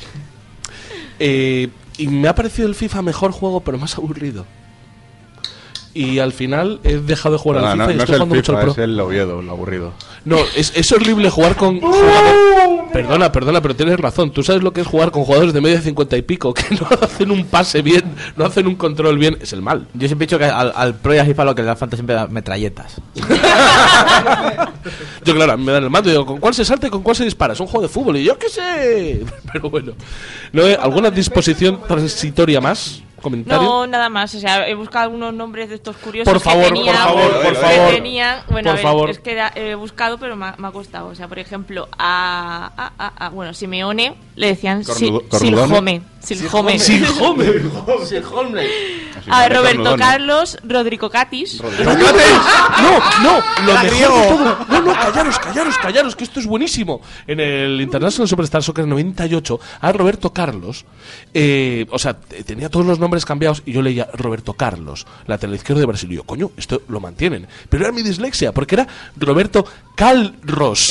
Eh, y me ha parecido el FIFA mejor juego, pero más aburrido. Y al final he dejado de jugar No, al no, FIFA y no es estoy el jugando mucho al FIFA, Pro. es el Oviedo, el aburrido. No, es, es horrible jugar con jugadores... Perdona, perdona, pero tienes razón. Tú sabes lo que es jugar con jugadores de media cincuenta y pico, que no hacen un pase bien, no hacen un control bien. Es el mal. Yo siempre he dicho que al, al Pro y al FIFA lo que le da falta siempre da metralletas. Yo, claro, me dan el mando y digo, ¿con cuál se salta y con cuál se dispara? Es un juego de fútbol y yo qué sé. Pero bueno. ¿No, eh? ¿Alguna disposición transitoria más? ¿Comentario? No, nada más. O sea, he buscado algunos nombres de estos curiosos. Por favor, que tenían, por favor, por que favor. tenían- bueno, Por a ver, favor. es que era- he buscado, pero me ha, me ha costado. O sea, por ejemplo, a, a, a- a- bueno, Simeone le decían Cornudo- Sil- Cornudone. Silhome. Silhome. Silhome. A Roberto Cornudone. Carlos Rodrigo Catis. No, no, lo mejor de todo. No, no, callaros, callaros, callaros, que esto es buenísimo. En el International Superstar Soccer noventa y ocho, a Roberto Carlos, eh, o sea, t- tenía todos los nombres cambiados y yo leía Roberto Carlos, lateral izquierdo de Brasil. Y yo, coño, esto lo mantienen. Pero era mi dislexia, porque era Roberto Calros.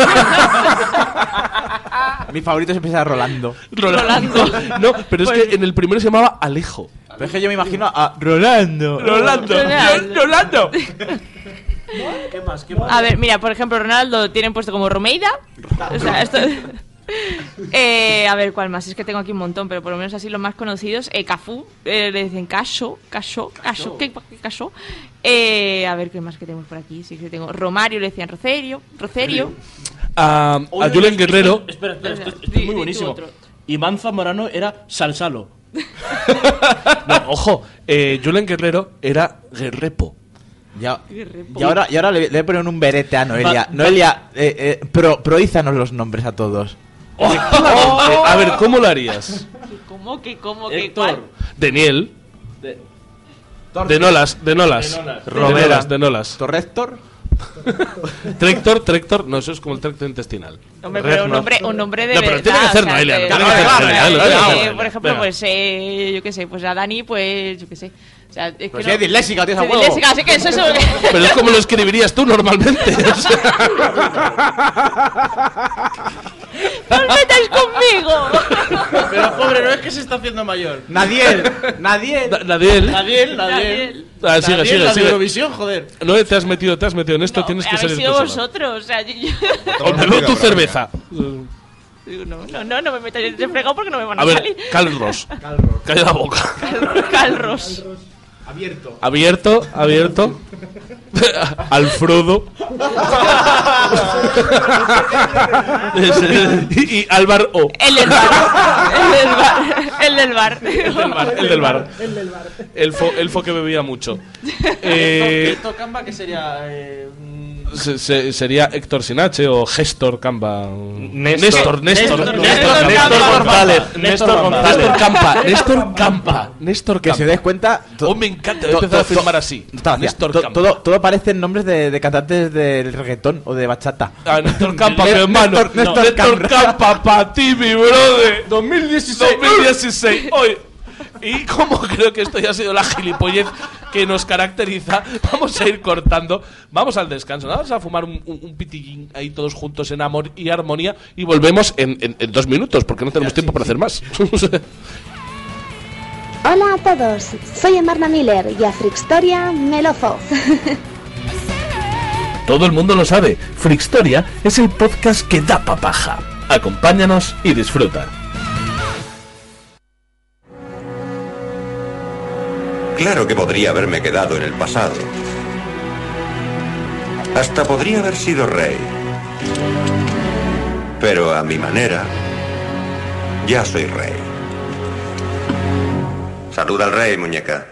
Mi favorito siempre era Rolando. Rolando. No, pero es que en el primero se llamaba Alejo. Pero es que yo me imagino a Rolando. Rolando. Rolando. Rolando. ¿Qué más? ¿Qué más? A ver, mira, por ejemplo, Ronaldo tienen puesto como Romeida. O sea, esto... Eh, a ver, ¿cuál más? Es que tengo aquí un montón, pero por lo menos así los más conocidos. Eh, Cafú, eh, le dicen Cacho, Cacho, Cacho, ¿qué qué Cacho? Eh, a ver, ¿qué más que tenemos por aquí? Sí que tengo Romario, le decían Rocerio, Rocerio. A, a Oye, Julen espera, Guerrero. Espera, espera, esto, esto Di- es di muy tú buenísimo. otro. Iván Zamorano era Salsalo. No, ojo, eh, Julen Guerrero era Guerrepo. Ya, y ahora, y ahora le, le voy a poner un berete a Noelia. Noelia, eh, eh, pro, proízanos los nombres a todos. Eh, a ver, ¿cómo lo harías? ¿Cómo que, cómo que, Héctor. cuál? Daniel. De- De Nolas, de Nolas. De Nolas. De Nolas, de Nolas. Torrector. Trector, Trector, no, eso es como el tracto intestinal. Hombre, pero un Regnor. nombre, un nombre de No, pero verdad. tiene que hacer o sea, Noelia, que- tiene que hacer Venga, Noelia, venga, lo tiene que hacer eh, Noelia. Por ejemplo, Venga. pues, eh, yo qué sé, pues a Dani, pues, yo qué sé. O sea, es que Pues no- sí, es disléxica, tío, esa Sí, huevo. disléxica, así que eso es... Pero es como lo escribirías tú normalmente. O sea. ¡No os metáis conmigo! Pero pobre, no es que se está haciendo mayor. Nadiel. Nadiel. Da- Nadiel. Nadiel, Nadiel. Ah, sigue, Nadiel, sigue, la de sigue. Eurovisión, joder. No, te has metido, te has metido en esto, tienes que Habéis ser sido persona. vosotros, o sea, yo... yo- O bebé tu cerveza. Digo, no, no, no, no me metáis de fregado porque no me van a, A ver, salir. Calros. Calla la boca. Calros. Abierto. Abierto, abierto. Alfredo. y, y Álvaro O. El del bar. El del bar. El del bar. El del bar. El del bar. Elfo, elfo que bebía mucho. Eh, Tocamba, que sería. Eh, mm, se, se, sería Héctor sin H o Gestor Campa. Néstor, Néstor, Néstor, Néstor, Néstor, Néstor González, Néstor González, Néstor Campa, Néstor Campa, Néstor Que Campa. se des cuenta. Oh, me encanta, he empezado a firmar así. Néstor to- Campa. todo, todo parecen nombres de, de cantantes del reggaetón o de bachata. Ah, Néstor Campa, mi Néstor- hermano. Néstor- Néstor Néstor Campa. Campa, pa' ti, mi brother. dos mil dieciséis. dos mil dieciséis. Hoy. Y como creo que esto ya ha sido la gilipollez que nos caracteriza, vamos a ir cortando. Vamos al descanso, ¿no? Vamos a fumar un, un, un pitillín ahí todos juntos en amor y armonía y volvemos en, en, en dos minutos porque no tenemos tiempo para hacer más. Hola a todos, soy Emarna Miller y a Frixtoria Melozo. Todo el mundo lo sabe, Frixtoria es el podcast que da papaja. Acompáñanos y disfruta. Claro que podría haberme quedado en el pasado. Hasta podría haber sido rey. Pero a mi manera, ya soy rey. Saluda al rey, muñeca.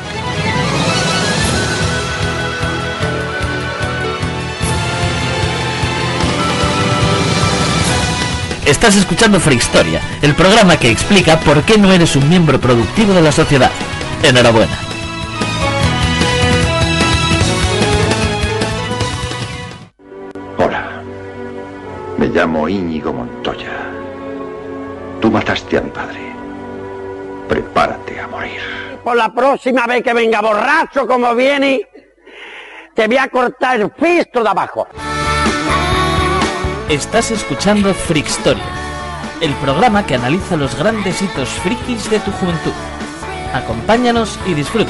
Estás escuchando Frixtoria, el programa que explica por qué no eres un miembro productivo de la sociedad. Enhorabuena. Hola, me llamo Íñigo Montoya. Tú mataste a mi padre. Prepárate a morir. Por la próxima vez que venga borracho como viene, te voy a cortar el pisto de abajo. Estás escuchando Frixtoria, el programa que analiza los grandes hitos frikis de tu juventud. Acompáñanos y disfruta.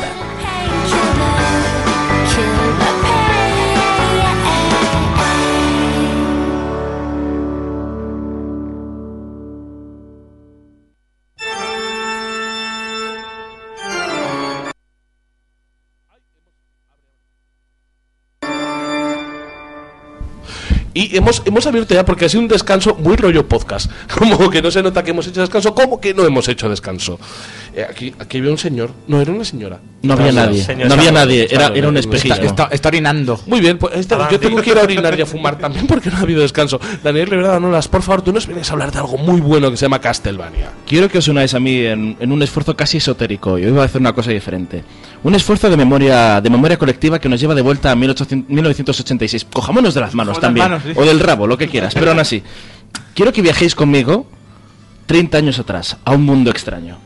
Y hemos, hemos abierto ya porque ha sido un descanso muy rollo podcast. Como que no se nota que hemos hecho descanso, como que no hemos hecho descanso. Eh, aquí, aquí había un señor, no, era una señora. No había nadie, no había nadie, era, era un espejismo. Está, está orinando. Muy bien, pues esta- yo tengo que ir a orinar y a fumar también porque no ha habido descanso. Daniel Rivera Nolas, por favor, tú nos vienes a hablar de algo muy bueno que se llama Castlevania. Quiero que os unáis a mí en, en un esfuerzo casi esotérico. Y hoy voy a hacer una cosa diferente. Un esfuerzo de memoria de memoria colectiva que nos lleva de vuelta a mil novecientos ochenta y seis. Cojámonos de las manos Cojámonos también. las manos, sí. O del rabo, lo que quieras. Pero aún así, quiero que viajéis conmigo treinta años atrás, a un mundo extraño.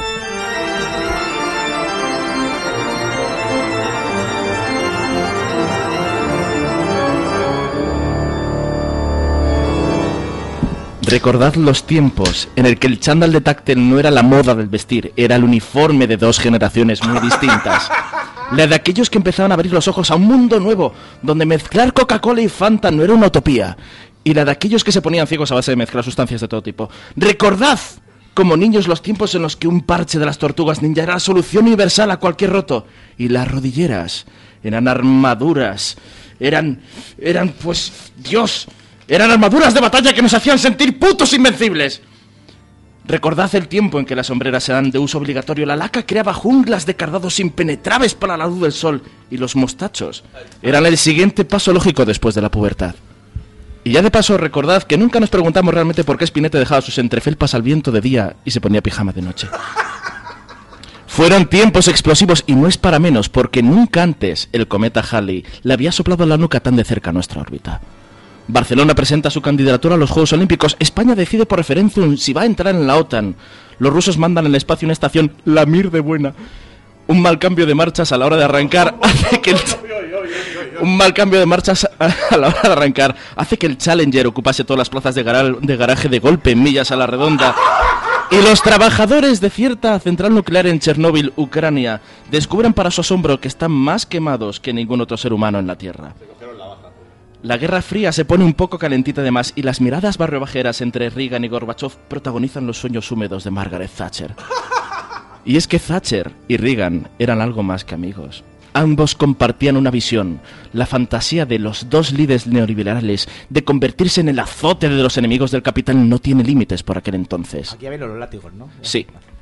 Recordad los tiempos en el que el chándal de táctil no era la moda del vestir, era el uniforme de dos generaciones muy distintas. La de aquellos que empezaban a abrir los ojos a un mundo nuevo, donde mezclar Coca-Cola y Fanta no era una utopía. Y la de aquellos que se ponían ciegos a base de mezclar sustancias de todo tipo. Recordad, como niños, los tiempos en los que un parche de las tortugas ninja era la solución universal a cualquier roto. Y las rodilleras eran armaduras. Eran... eran, pues... Dios... Eran armaduras de batalla que nos hacían sentir putos invencibles. Recordad el tiempo en que las sombreras eran de uso obligatorio, la laca creaba junglas de cardados impenetrables para la luz del sol, y los mostachos eran el siguiente paso lógico después de la pubertad. Y ya de paso, recordad que nunca nos preguntamos realmente por qué Spinette dejaba sus entrefelpas al viento de día y se ponía pijama de noche. Fueron tiempos explosivos y no es para menos, porque nunca antes el cometa Halley le había soplado la nuca tan de cerca a nuestra órbita. Barcelona presenta su candidatura a los Juegos Olímpicos. España decide por referéndum si va a entrar en la OTAN. Los rusos mandan en el espacio una estación, la Mir de buena. Un mal cambio de marchas a la hora de arrancar hace que el... Un mal cambio de marchas a la hora de arrancar hace que el Challenger ocupase todas las plazas de, gara- de garaje de golpe en millas a la redonda. Y los trabajadores de cierta central nuclear en Chernóbil, Ucrania, descubren para su asombro que están más quemados que ningún otro ser humano en la Tierra. La Guerra Fría se pone un poco calentita de más y las miradas barriobajeras entre Reagan y Gorbachev protagonizan los sueños húmedos de Margaret Thatcher. Y es que Thatcher y Reagan eran algo más que amigos. Ambos compartían una visión, la fantasía de los dos líderes neoliberales de convertirse en el azote de los enemigos del capital no tiene límites por aquel entonces. Aquí había los látigos, ¿no? Sí.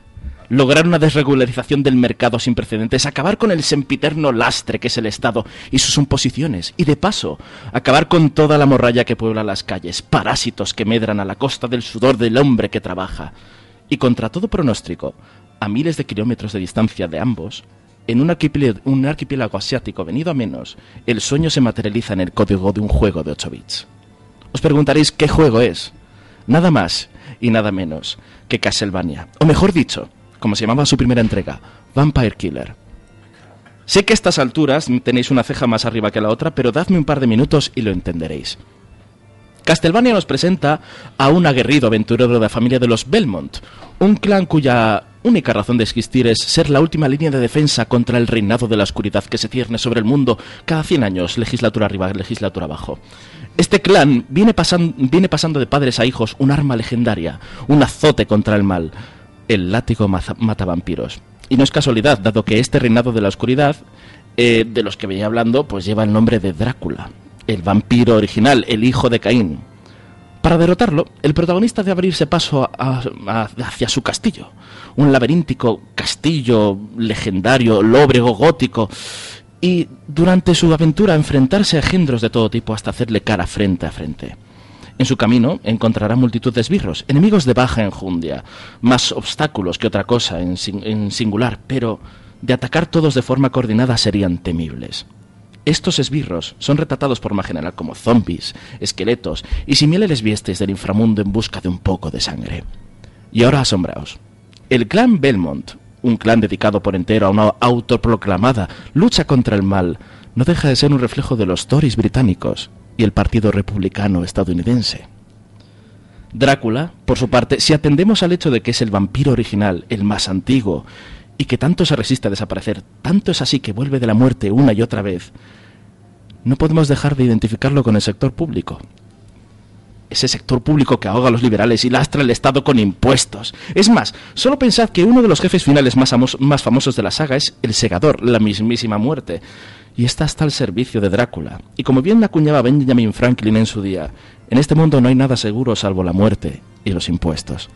lograr una desregularización del mercado sin precedentes, acabar con el sempiterno lastre que es el Estado y sus imposiciones, y de paso, acabar con toda la morralla que puebla las calles, parásitos que medran a la costa del sudor del hombre que trabaja. Y contra todo pronóstico, a miles de kilómetros de distancia de ambos, en un archipiélago, un archipiélago asiático venido a menos, el sueño se materializa en el código de un juego de ocho bits. Os preguntaréis qué juego es. Nada más y nada menos que Castlevania, o mejor dicho, como se llamaba su primera entrega, Vampire Killer. Sé que a estas alturas tenéis una ceja más arriba que la otra, pero dadme un par de minutos y lo entenderéis. Castlevania nos presenta a un aguerrido aventurero de la familia de los Belmont, un clan cuya única razón de existir es ser la última línea de defensa contra el reinado de la oscuridad que se cierne sobre el mundo cada cien años, legislatura arriba, legislatura abajo. Este clan viene, pasan, viene pasando de padres a hijos un arma legendaria, un azote contra el mal, el látigo matavampiros. Y no es casualidad, dado que este reinado de la oscuridad, eh, de los que venía hablando, pues lleva el nombre de Drácula, el vampiro original, el hijo de Caín. Para derrotarlo, el protagonista debe abrirse paso a, a, hacia su castillo, un laberíntico castillo legendario, lóbrego, gótico, y durante su aventura enfrentarse a engendros de todo tipo hasta hacerle cara frente a frente. En su camino encontrará multitud de esbirros, enemigos de baja enjundia, más obstáculos que otra cosa en, en singular, pero de atacar todos de forma coordinada serían temibles. Estos esbirros son retratados por más general como zombies, esqueletos y similares bestias del inframundo en busca de un poco de sangre. Y ahora asombraos. El clan Belmont, un clan dedicado por entero a una autoproclamada lucha contra el mal, no deja de ser un reflejo de los Tories británicos y el Partido Republicano estadounidense. Drácula, por su parte, si atendemos al hecho de que es el vampiro original, el más antiguo, y que tanto se resiste a desaparecer, tanto es así que vuelve de la muerte una y otra vez, no podemos dejar de identificarlo con el sector público. Ese sector público que ahoga a los liberales y lastra el Estado con impuestos. Es más, solo pensad que uno de los jefes finales más, amos, más famosos de la saga es el Segador, la mismísima muerte. Y está hasta al servicio de Drácula. Y como bien acuñaba Benjamin Franklin en su día, en este mundo no hay nada seguro salvo la muerte y los impuestos.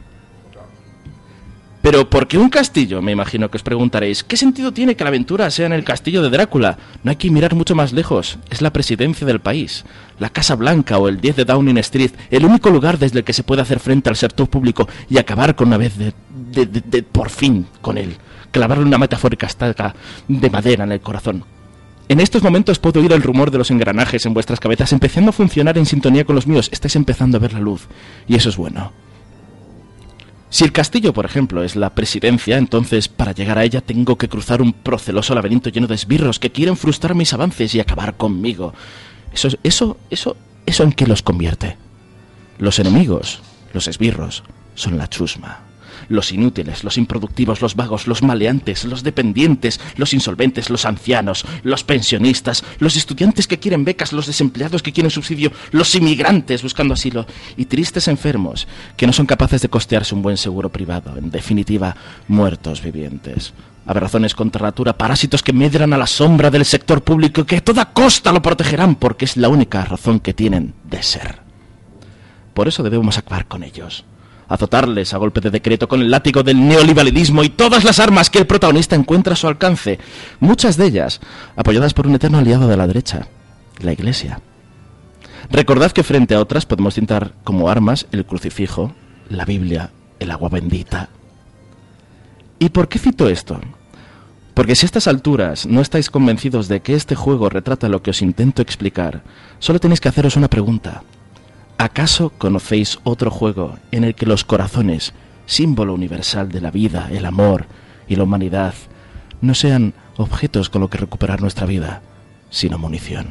Pero ¿por qué un castillo? Me imagino que os preguntaréis. ¿Qué sentido tiene que la aventura sea en el castillo de Drácula? No hay que mirar mucho más lejos. Es la presidencia del país, la Casa Blanca o el diez de Downing Street, el único lugar desde el que se puede hacer frente al sector público y acabar con una vez de, de, de, de por fin con él. Clavarle una metafórica estaca de madera en el corazón. En estos momentos puedo oír el rumor de los engranajes en vuestras cabezas empezando a funcionar en sintonía con los míos. Estáis empezando a ver la luz y eso es bueno. Si el castillo, por ejemplo, es la presidencia, entonces para llegar a ella tengo que cruzar un proceloso laberinto lleno de esbirros que quieren frustrar mis avances y acabar conmigo. Eso, eso, eso, ¿eso en qué los convierte? Los enemigos, los esbirros, son la chusma. Los inútiles, los improductivos, los vagos, los maleantes, los dependientes, los insolventes, los ancianos, los pensionistas, los estudiantes que quieren becas, los desempleados que quieren subsidio, los inmigrantes buscando asilo y tristes enfermos que no son capaces de costearse un buen seguro privado. En definitiva, muertos vivientes. Aberrazones contra natura, parásitos que medran a la sombra del sector público y que a toda costa lo protegerán porque es la única razón que tienen de ser. Por eso debemos acabar con ellos. Azotarles a golpe de decreto con el látigo del neoliberalismo y todas las armas que el protagonista encuentra a su alcance, muchas de ellas apoyadas por un eterno aliado de la derecha, la Iglesia. Recordad que frente a otras podemos citar como armas el crucifijo, la Biblia, el agua bendita. ¿Y por qué cito esto? Porque si a estas alturas no estáis convencidos de que este juego retrata lo que os intento explicar, solo tenéis que haceros una pregunta. ¿Acaso conocéis otro juego en el que los corazones, símbolo universal de la vida, el amor y la humanidad, no sean objetos con los que recuperar nuestra vida, sino munición?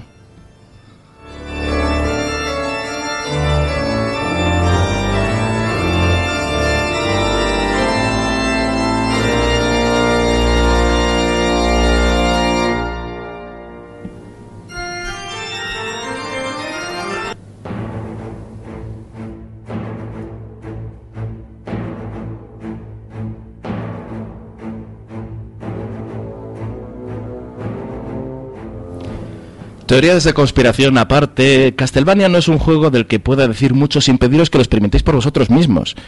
Teorías de conspiración aparte, Castlevania no es un juego del que pueda decir mucho sin pediros que lo experimentéis por vosotros mismos.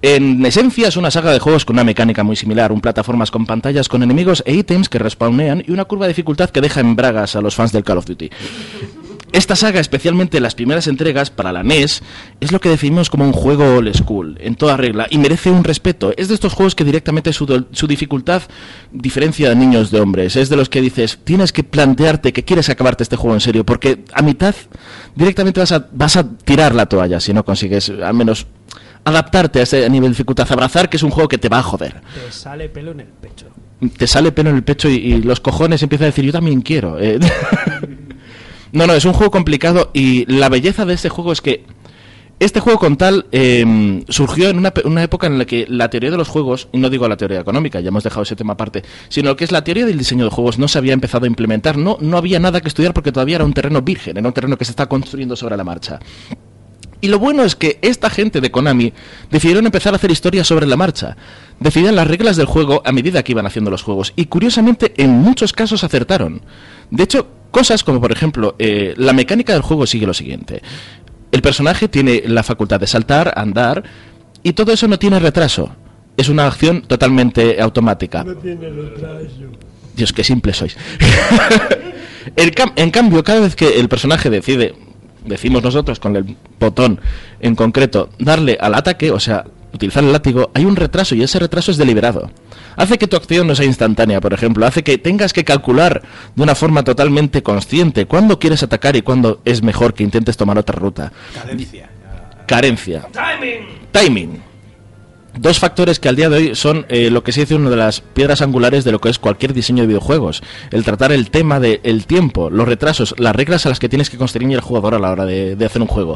En esencia es una saga de juegos con una mecánica muy similar, un plataformas con pantallas con enemigos e ítems que respawnean y una curva de dificultad que deja en bragas a los fans del Call of Duty. Esta saga, especialmente las primeras entregas para la N E S, es lo que definimos como un juego old school, en toda regla, y merece un respeto. Es de estos juegos que directamente su, do- su dificultad diferencia a niños de hombres. Es de los que dices, tienes que plantearte que quieres acabarte este juego en serio, porque a mitad directamente vas a, vas a tirar la toalla si no consigues al menos adaptarte a ese nivel de dificultad. Abrazar que es un juego que te va a joder. Te sale pelo en el pecho. Te sale pelo en el pecho y, y los cojones empiezan a decir, yo también quiero. Eh. No, no, es un juego complicado y la belleza de este juego es que este juego con tal eh, surgió en una, una época en la que la teoría de los juegos, y no digo la teoría económica, ya hemos dejado ese tema aparte, sino lo que es la teoría del diseño de juegos no se había empezado a implementar, no, no había nada que estudiar porque todavía era un terreno virgen, era un terreno que se está construyendo sobre la marcha. Y lo bueno es que esta gente de Konami decidieron empezar a hacer historias sobre la marcha. Decidían las reglas del juego a medida que iban haciendo los juegos. Y curiosamente, en muchos casos acertaron. De hecho, cosas como, por ejemplo, eh, la mecánica del juego sigue lo siguiente. El personaje tiene la facultad de saltar, andar, y todo eso no tiene retraso. Es una acción totalmente automática. No tiene retraso. Dios, qué simple sois. El cam- en cambio, cada vez que el personaje decide... decimos nosotros con el botón en concreto, darle al ataque, o sea, utilizar el látigo, hay un retraso y ese retraso es deliberado. Hace que tu acción no sea instantánea, por ejemplo, hace que tengas que calcular de una forma totalmente consciente cuándo quieres atacar y cuándo es mejor que intentes tomar otra ruta. Cadencia. Carencia. Timing. Timing. Dos factores que al día de hoy son eh, lo que se dice una de las piedras angulares de lo que es cualquier diseño de videojuegos. El tratar el tema del tiempo, los retrasos, las reglas a las que tienes que constreñir al jugador a la hora de, de hacer un juego.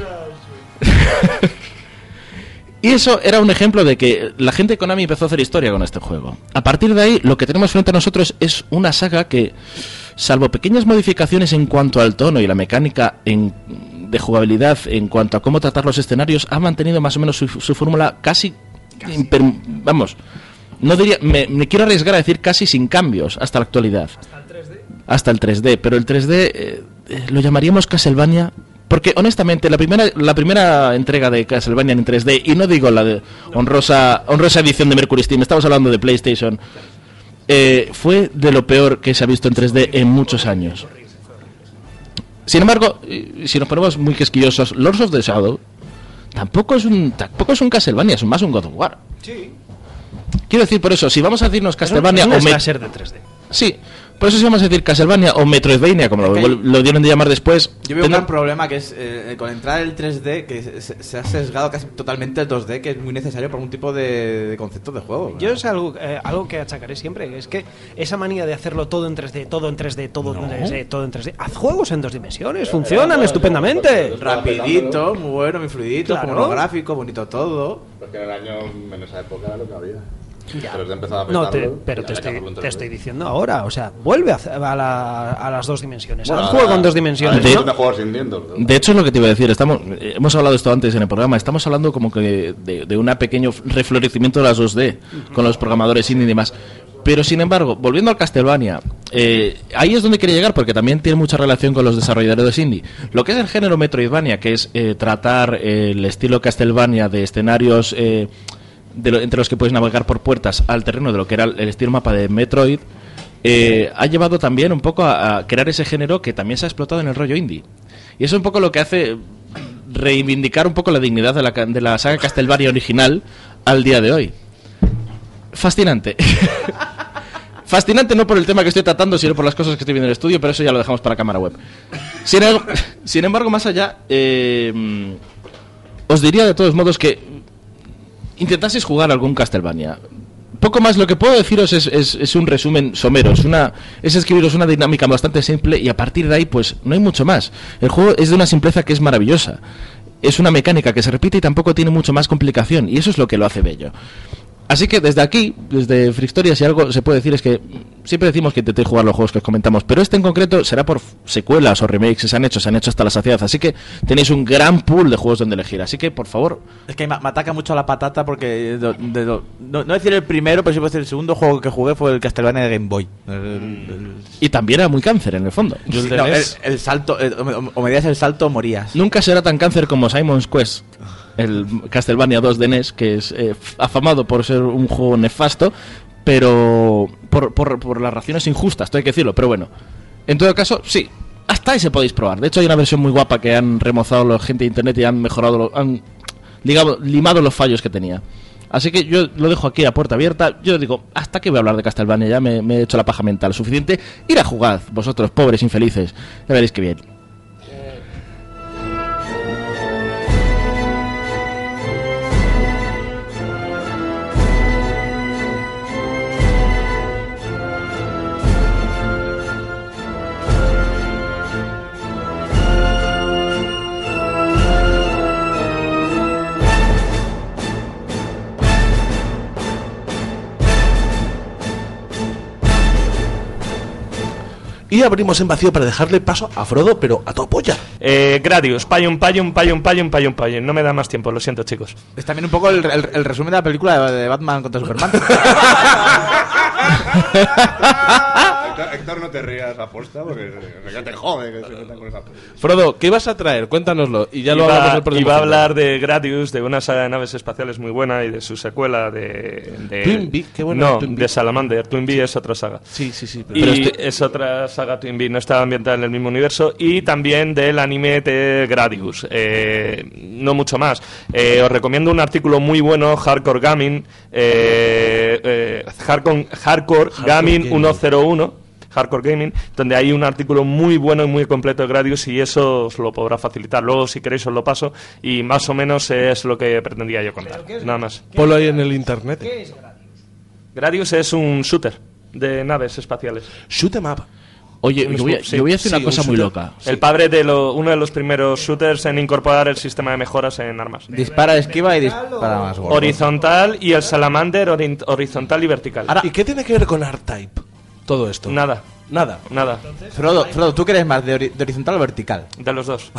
Y eso era un ejemplo de que la gente de Konami empezó a hacer historia con este juego. A partir de ahí, lo que tenemos frente a nosotros es una saga que, salvo pequeñas modificaciones en cuanto al tono y la mecánica en, de jugabilidad, en cuanto a cómo tratar los escenarios, ha mantenido más o menos su, su fórmula casi, casi. Imper, vamos, no diría, me, me quiero arriesgar a decir casi sin cambios hasta la actualidad. Hasta el tres D. Hasta el tres D, pero el tres D eh, eh, lo llamaríamos Castlevania. Porque honestamente la primera la primera entrega de Castlevania en tres D, y no digo la de honrosa honrosa edición de Mercury Steam, estamos hablando de PlayStation, eh, fue de lo peor que se ha visto en tres D en muchos años. Sin embargo, si nos ponemos muy quisquillosos, Lords of the Shadow tampoco es un tampoco es un Castlevania, es más un God of War. Sí. Quiero decir, por eso, si vamos a decirnos Castlevania es un, es un o slasher de tres D. Sí. Por eso si vamos a decir Castlevania o Metroidvania, como lo, lo dieron de llamar después. Yo veo un gran problema que es eh, con entrar el tres D, que se, se ha sesgado casi totalmente el dos D, que es muy necesario para un tipo de, de concepto de juego. Yo es algo, eh, algo que achacaré siempre, es que esa manía de hacerlo todo en tres D, todo en tres D, todo No. en tres D, todo en tres D. Haz juegos en dos dimensiones, funcionan estupendamente. Rapidito, muy bueno, muy fluidito, Claro. monográfico, bonito todo. Porque en el año, en esa época era lo que había. Ya. Pero empezaba a No, te- petarlo, pero y te había que estoy, hacerlo en te tres D. estoy diciendo ahora, o sea, vuelve a, hacer- a, la- a las dos dimensiones. Bueno, Haz juego ahora- en dos dimensiones. ahora ¿no? es de jugar sin dientes. De hecho, es lo que te iba a decir. Estamos, eh, hemos hablado de esto antes en el programa. Estamos hablando como que de, de un pequeño reflorecimiento de las dos D con los programadores indie y demás. Pero sin embargo, volviendo al Castlevania, eh, ahí es donde quería llegar porque también tiene mucha relación con los desarrolladores indie. Lo que es el género Metroidvania, que es eh, tratar eh, el estilo Castlevania de escenarios eh, de lo- entre los que puedes navegar por puertas al terreno de lo que era el, el estilo mapa de Metroid. Eh, ha llevado también un poco a, a crear ese género que también se ha explotado en el rollo indie. Y eso es un poco lo que hace reivindicar un poco la dignidad de la, ca- de la saga Castlevania original al día de hoy. Fascinante. Fascinante no por el tema que estoy tratando, sino por las cosas que estoy viendo en el estudio, pero eso ya lo dejamos para cámara web. Sin, el- sin embargo, más allá, eh, os diría de todos modos que intentaseis jugar algún Castlevania. Poco más lo que puedo deciros es, es, es un resumen somero, es, una, es escribiros una dinámica bastante simple y a partir de ahí pues no hay mucho más. El juego es de una simpleza que es maravillosa. Es una mecánica que se repite y tampoco tiene mucho más complicación y eso es lo que lo hace bello. Así que desde aquí, desde Frickstoria, si algo se puede decir es que siempre decimos que intentéis jugar los juegos que os comentamos, pero este en concreto será por secuelas o remakes que se han hecho, se han hecho hasta la saciedad, así que tenéis un gran pool de juegos donde elegir, así que por favor... Es que me, me ataca mucho la patata porque de- de- de- no, no decir el primero, pero sí puedo decir el segundo juego que jugué fue el Castlevania de Game Boy. El- el- Y también era muy cáncer en el fondo. Sí, no, el, el salto, el- o me- o me días el salto o morías. Nunca será tan cáncer como Simon's Quest. el Castlevania dos de N E S, que es eh, afamado por ser un juego nefasto, pero por, por, por las razones injustas, esto hay que decirlo, pero bueno. En todo caso, sí, hasta ahí se podéis probar. De hecho, hay una versión muy guapa que han remozado la gente de internet y han mejorado, lo, han ligado, limado los fallos que tenía. Así que yo lo dejo aquí a puerta abierta. Yo digo, ¿hasta qué voy a hablar de Castlevania? Ya me, me he hecho la paja mental suficiente. Ir a jugar, vosotros, pobres infelices. Ya veréis que bien. Y abrimos en vacío para dejarle paso a Frodo, pero a tu polla. Eh, Gradius, Payun, Payun, Payun, Payun, Payun, Payun. No me da más tiempo, lo siento, chicos. Es también un poco el, el, el resumen de la película de, de Batman contra Superman. Héctor, Héctor, no te rías aposta porque ya te jode que se metan con esa. Frodo, ¿qué ibas a traer? Cuéntanoslo y ya lo iba, hablamos el próximo. Iba a hablar de Gradius, de una saga de naves espaciales muy buena y de su secuela de... de Twinbee, qué bueno. No, Twinbee. de Salamander. Twinbee es otra saga. Sí, sí, sí. Pero Y pero este... es otra saga Twinbee, no está ambientada en el mismo universo. Y también del anime de Gradius. Eh, no mucho más. Eh, os recomiendo un artículo muy bueno, Hardcore Gaming. Eh, eh, Hardcore, Hardcore, Hardcore Gaming ciento uno. Hardcore Gaming, donde hay un artículo muy bueno y muy completo de Gradius y eso os lo podrá facilitar. Luego, si queréis, os lo paso y más o menos es lo que pretendía yo contar. Nada más. Ponlo ahí en el internet. ¿Qué es Gradius? Gradius es un shooter de naves espaciales. Shoot 'em up. Oye, yo voy a, Sí, yo voy a decir sí, una cosa un muy shooter. loca. El padre de lo, uno de los primeros shooters en incorporar el sistema de mejoras en armas. Dispara, esquiva y dispara más gordo. Horizontal y el Salamander ori- horizontal y vertical. Ahora, ¿y qué tiene que ver con R-Type todo esto? Nada. Nada. Nada. Frodo, Frodo, ¿tú crees más de, ori- de horizontal o vertical? De los dos.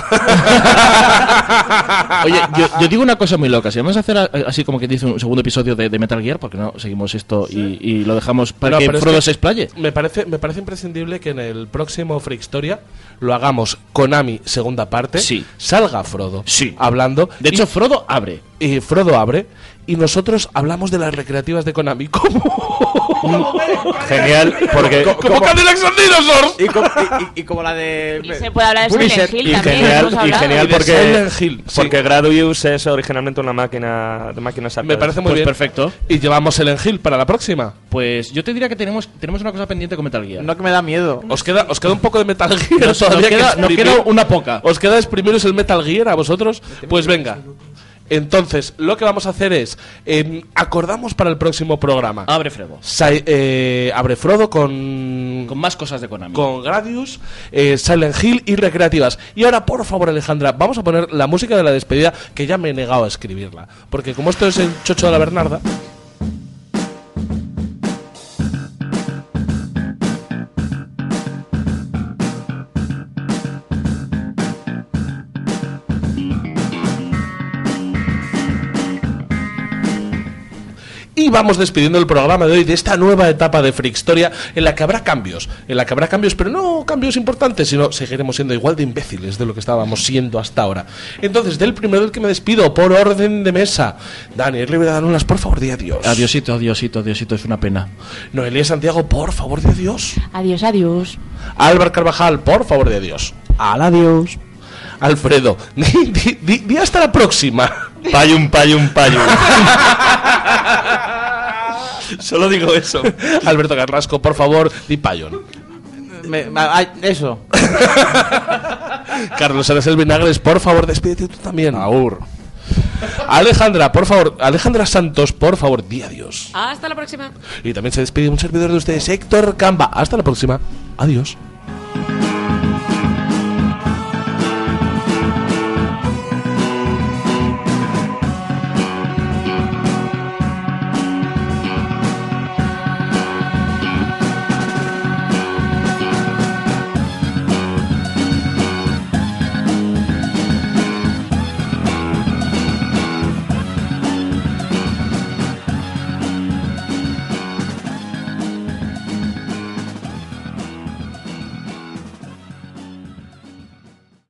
Oye, yo, yo digo una cosa muy loca. Si vamos a hacer a- así como que dice un segundo episodio de, de Metal Gear, porque no seguimos esto y, y lo dejamos para No, que pero es Frodo que se explaye. Me parece, me parece imprescindible que en el próximo Freak Historia lo hagamos Konami segunda parte. Sí. Salga Frodo. Sí. Hablando. De hecho, y, Frodo abre. y Frodo abre. Y nosotros hablamos de las recreativas de Konami. ¿Cómo? Genial, porque... ¿Cómo Cadillacs and Dinosaurs? Y, como- y- y- y como la de... Y se puede hablar de Punisher. Silent Hill Y también. genial, hemos y hablado. genial Y de porque, Silent Hill, sí. porque Gradius es originalmente una máquina de máquinas arcade. Me parece muy Pues bien. perfecto. Y llevamos el Hill para la próxima. Pues yo te diría que tenemos, tenemos una cosa pendiente con Metal Gear. No, que me da miedo. ¿Os queda, os queda un poco de Metal Gear Nos- todavía nos que queda- nos exprimir? queda una poca. ¿Os queda exprimiros el Metal Gear a vosotros? Pues venga. Entonces, lo que vamos a hacer es eh, acordamos para el próximo programa. Abre Frodo. Sa- eh, abre Frodo con Con más cosas de Konami. con Gradius, eh, Silent Hill y recreativas. Y ahora, por favor, Alejandra, vamos a poner la música de la despedida, que ya me he negado a escribirla, porque como esto es el chocho de la Bernarda. Y vamos despidiendo el programa de hoy de esta nueva etapa de Freak Historia en la que habrá cambios, en la que habrá cambios, pero no cambios importantes, sino seguiremos siendo igual de imbéciles de lo que estábamos siendo hasta ahora. Entonces, del primero del que me despido, por orden de mesa, Dani, Rivera Danulas, por favor, di adiós. Adiosito, adiosito, adiosito, es una pena. Noelia Santiago, por favor, di adiós. Adiós, adiós. Álvaro Carvajal, por favor, di adiós. Al adiós. Alfredo, di, di- di- di hasta la próxima. Payun, payun, payun. Solo digo eso. Alberto Carrasco, por favor, di payon. Me- me- ay, eso. Carlos Aracel Vinagres, por favor, despídete tú también. Aur. Alejandra, por favor, Alejandra Santos, por favor, di adiós. Hasta la próxima. Y también se despide un servidor de ustedes, Héctor Camba. Hasta la próxima. Adiós.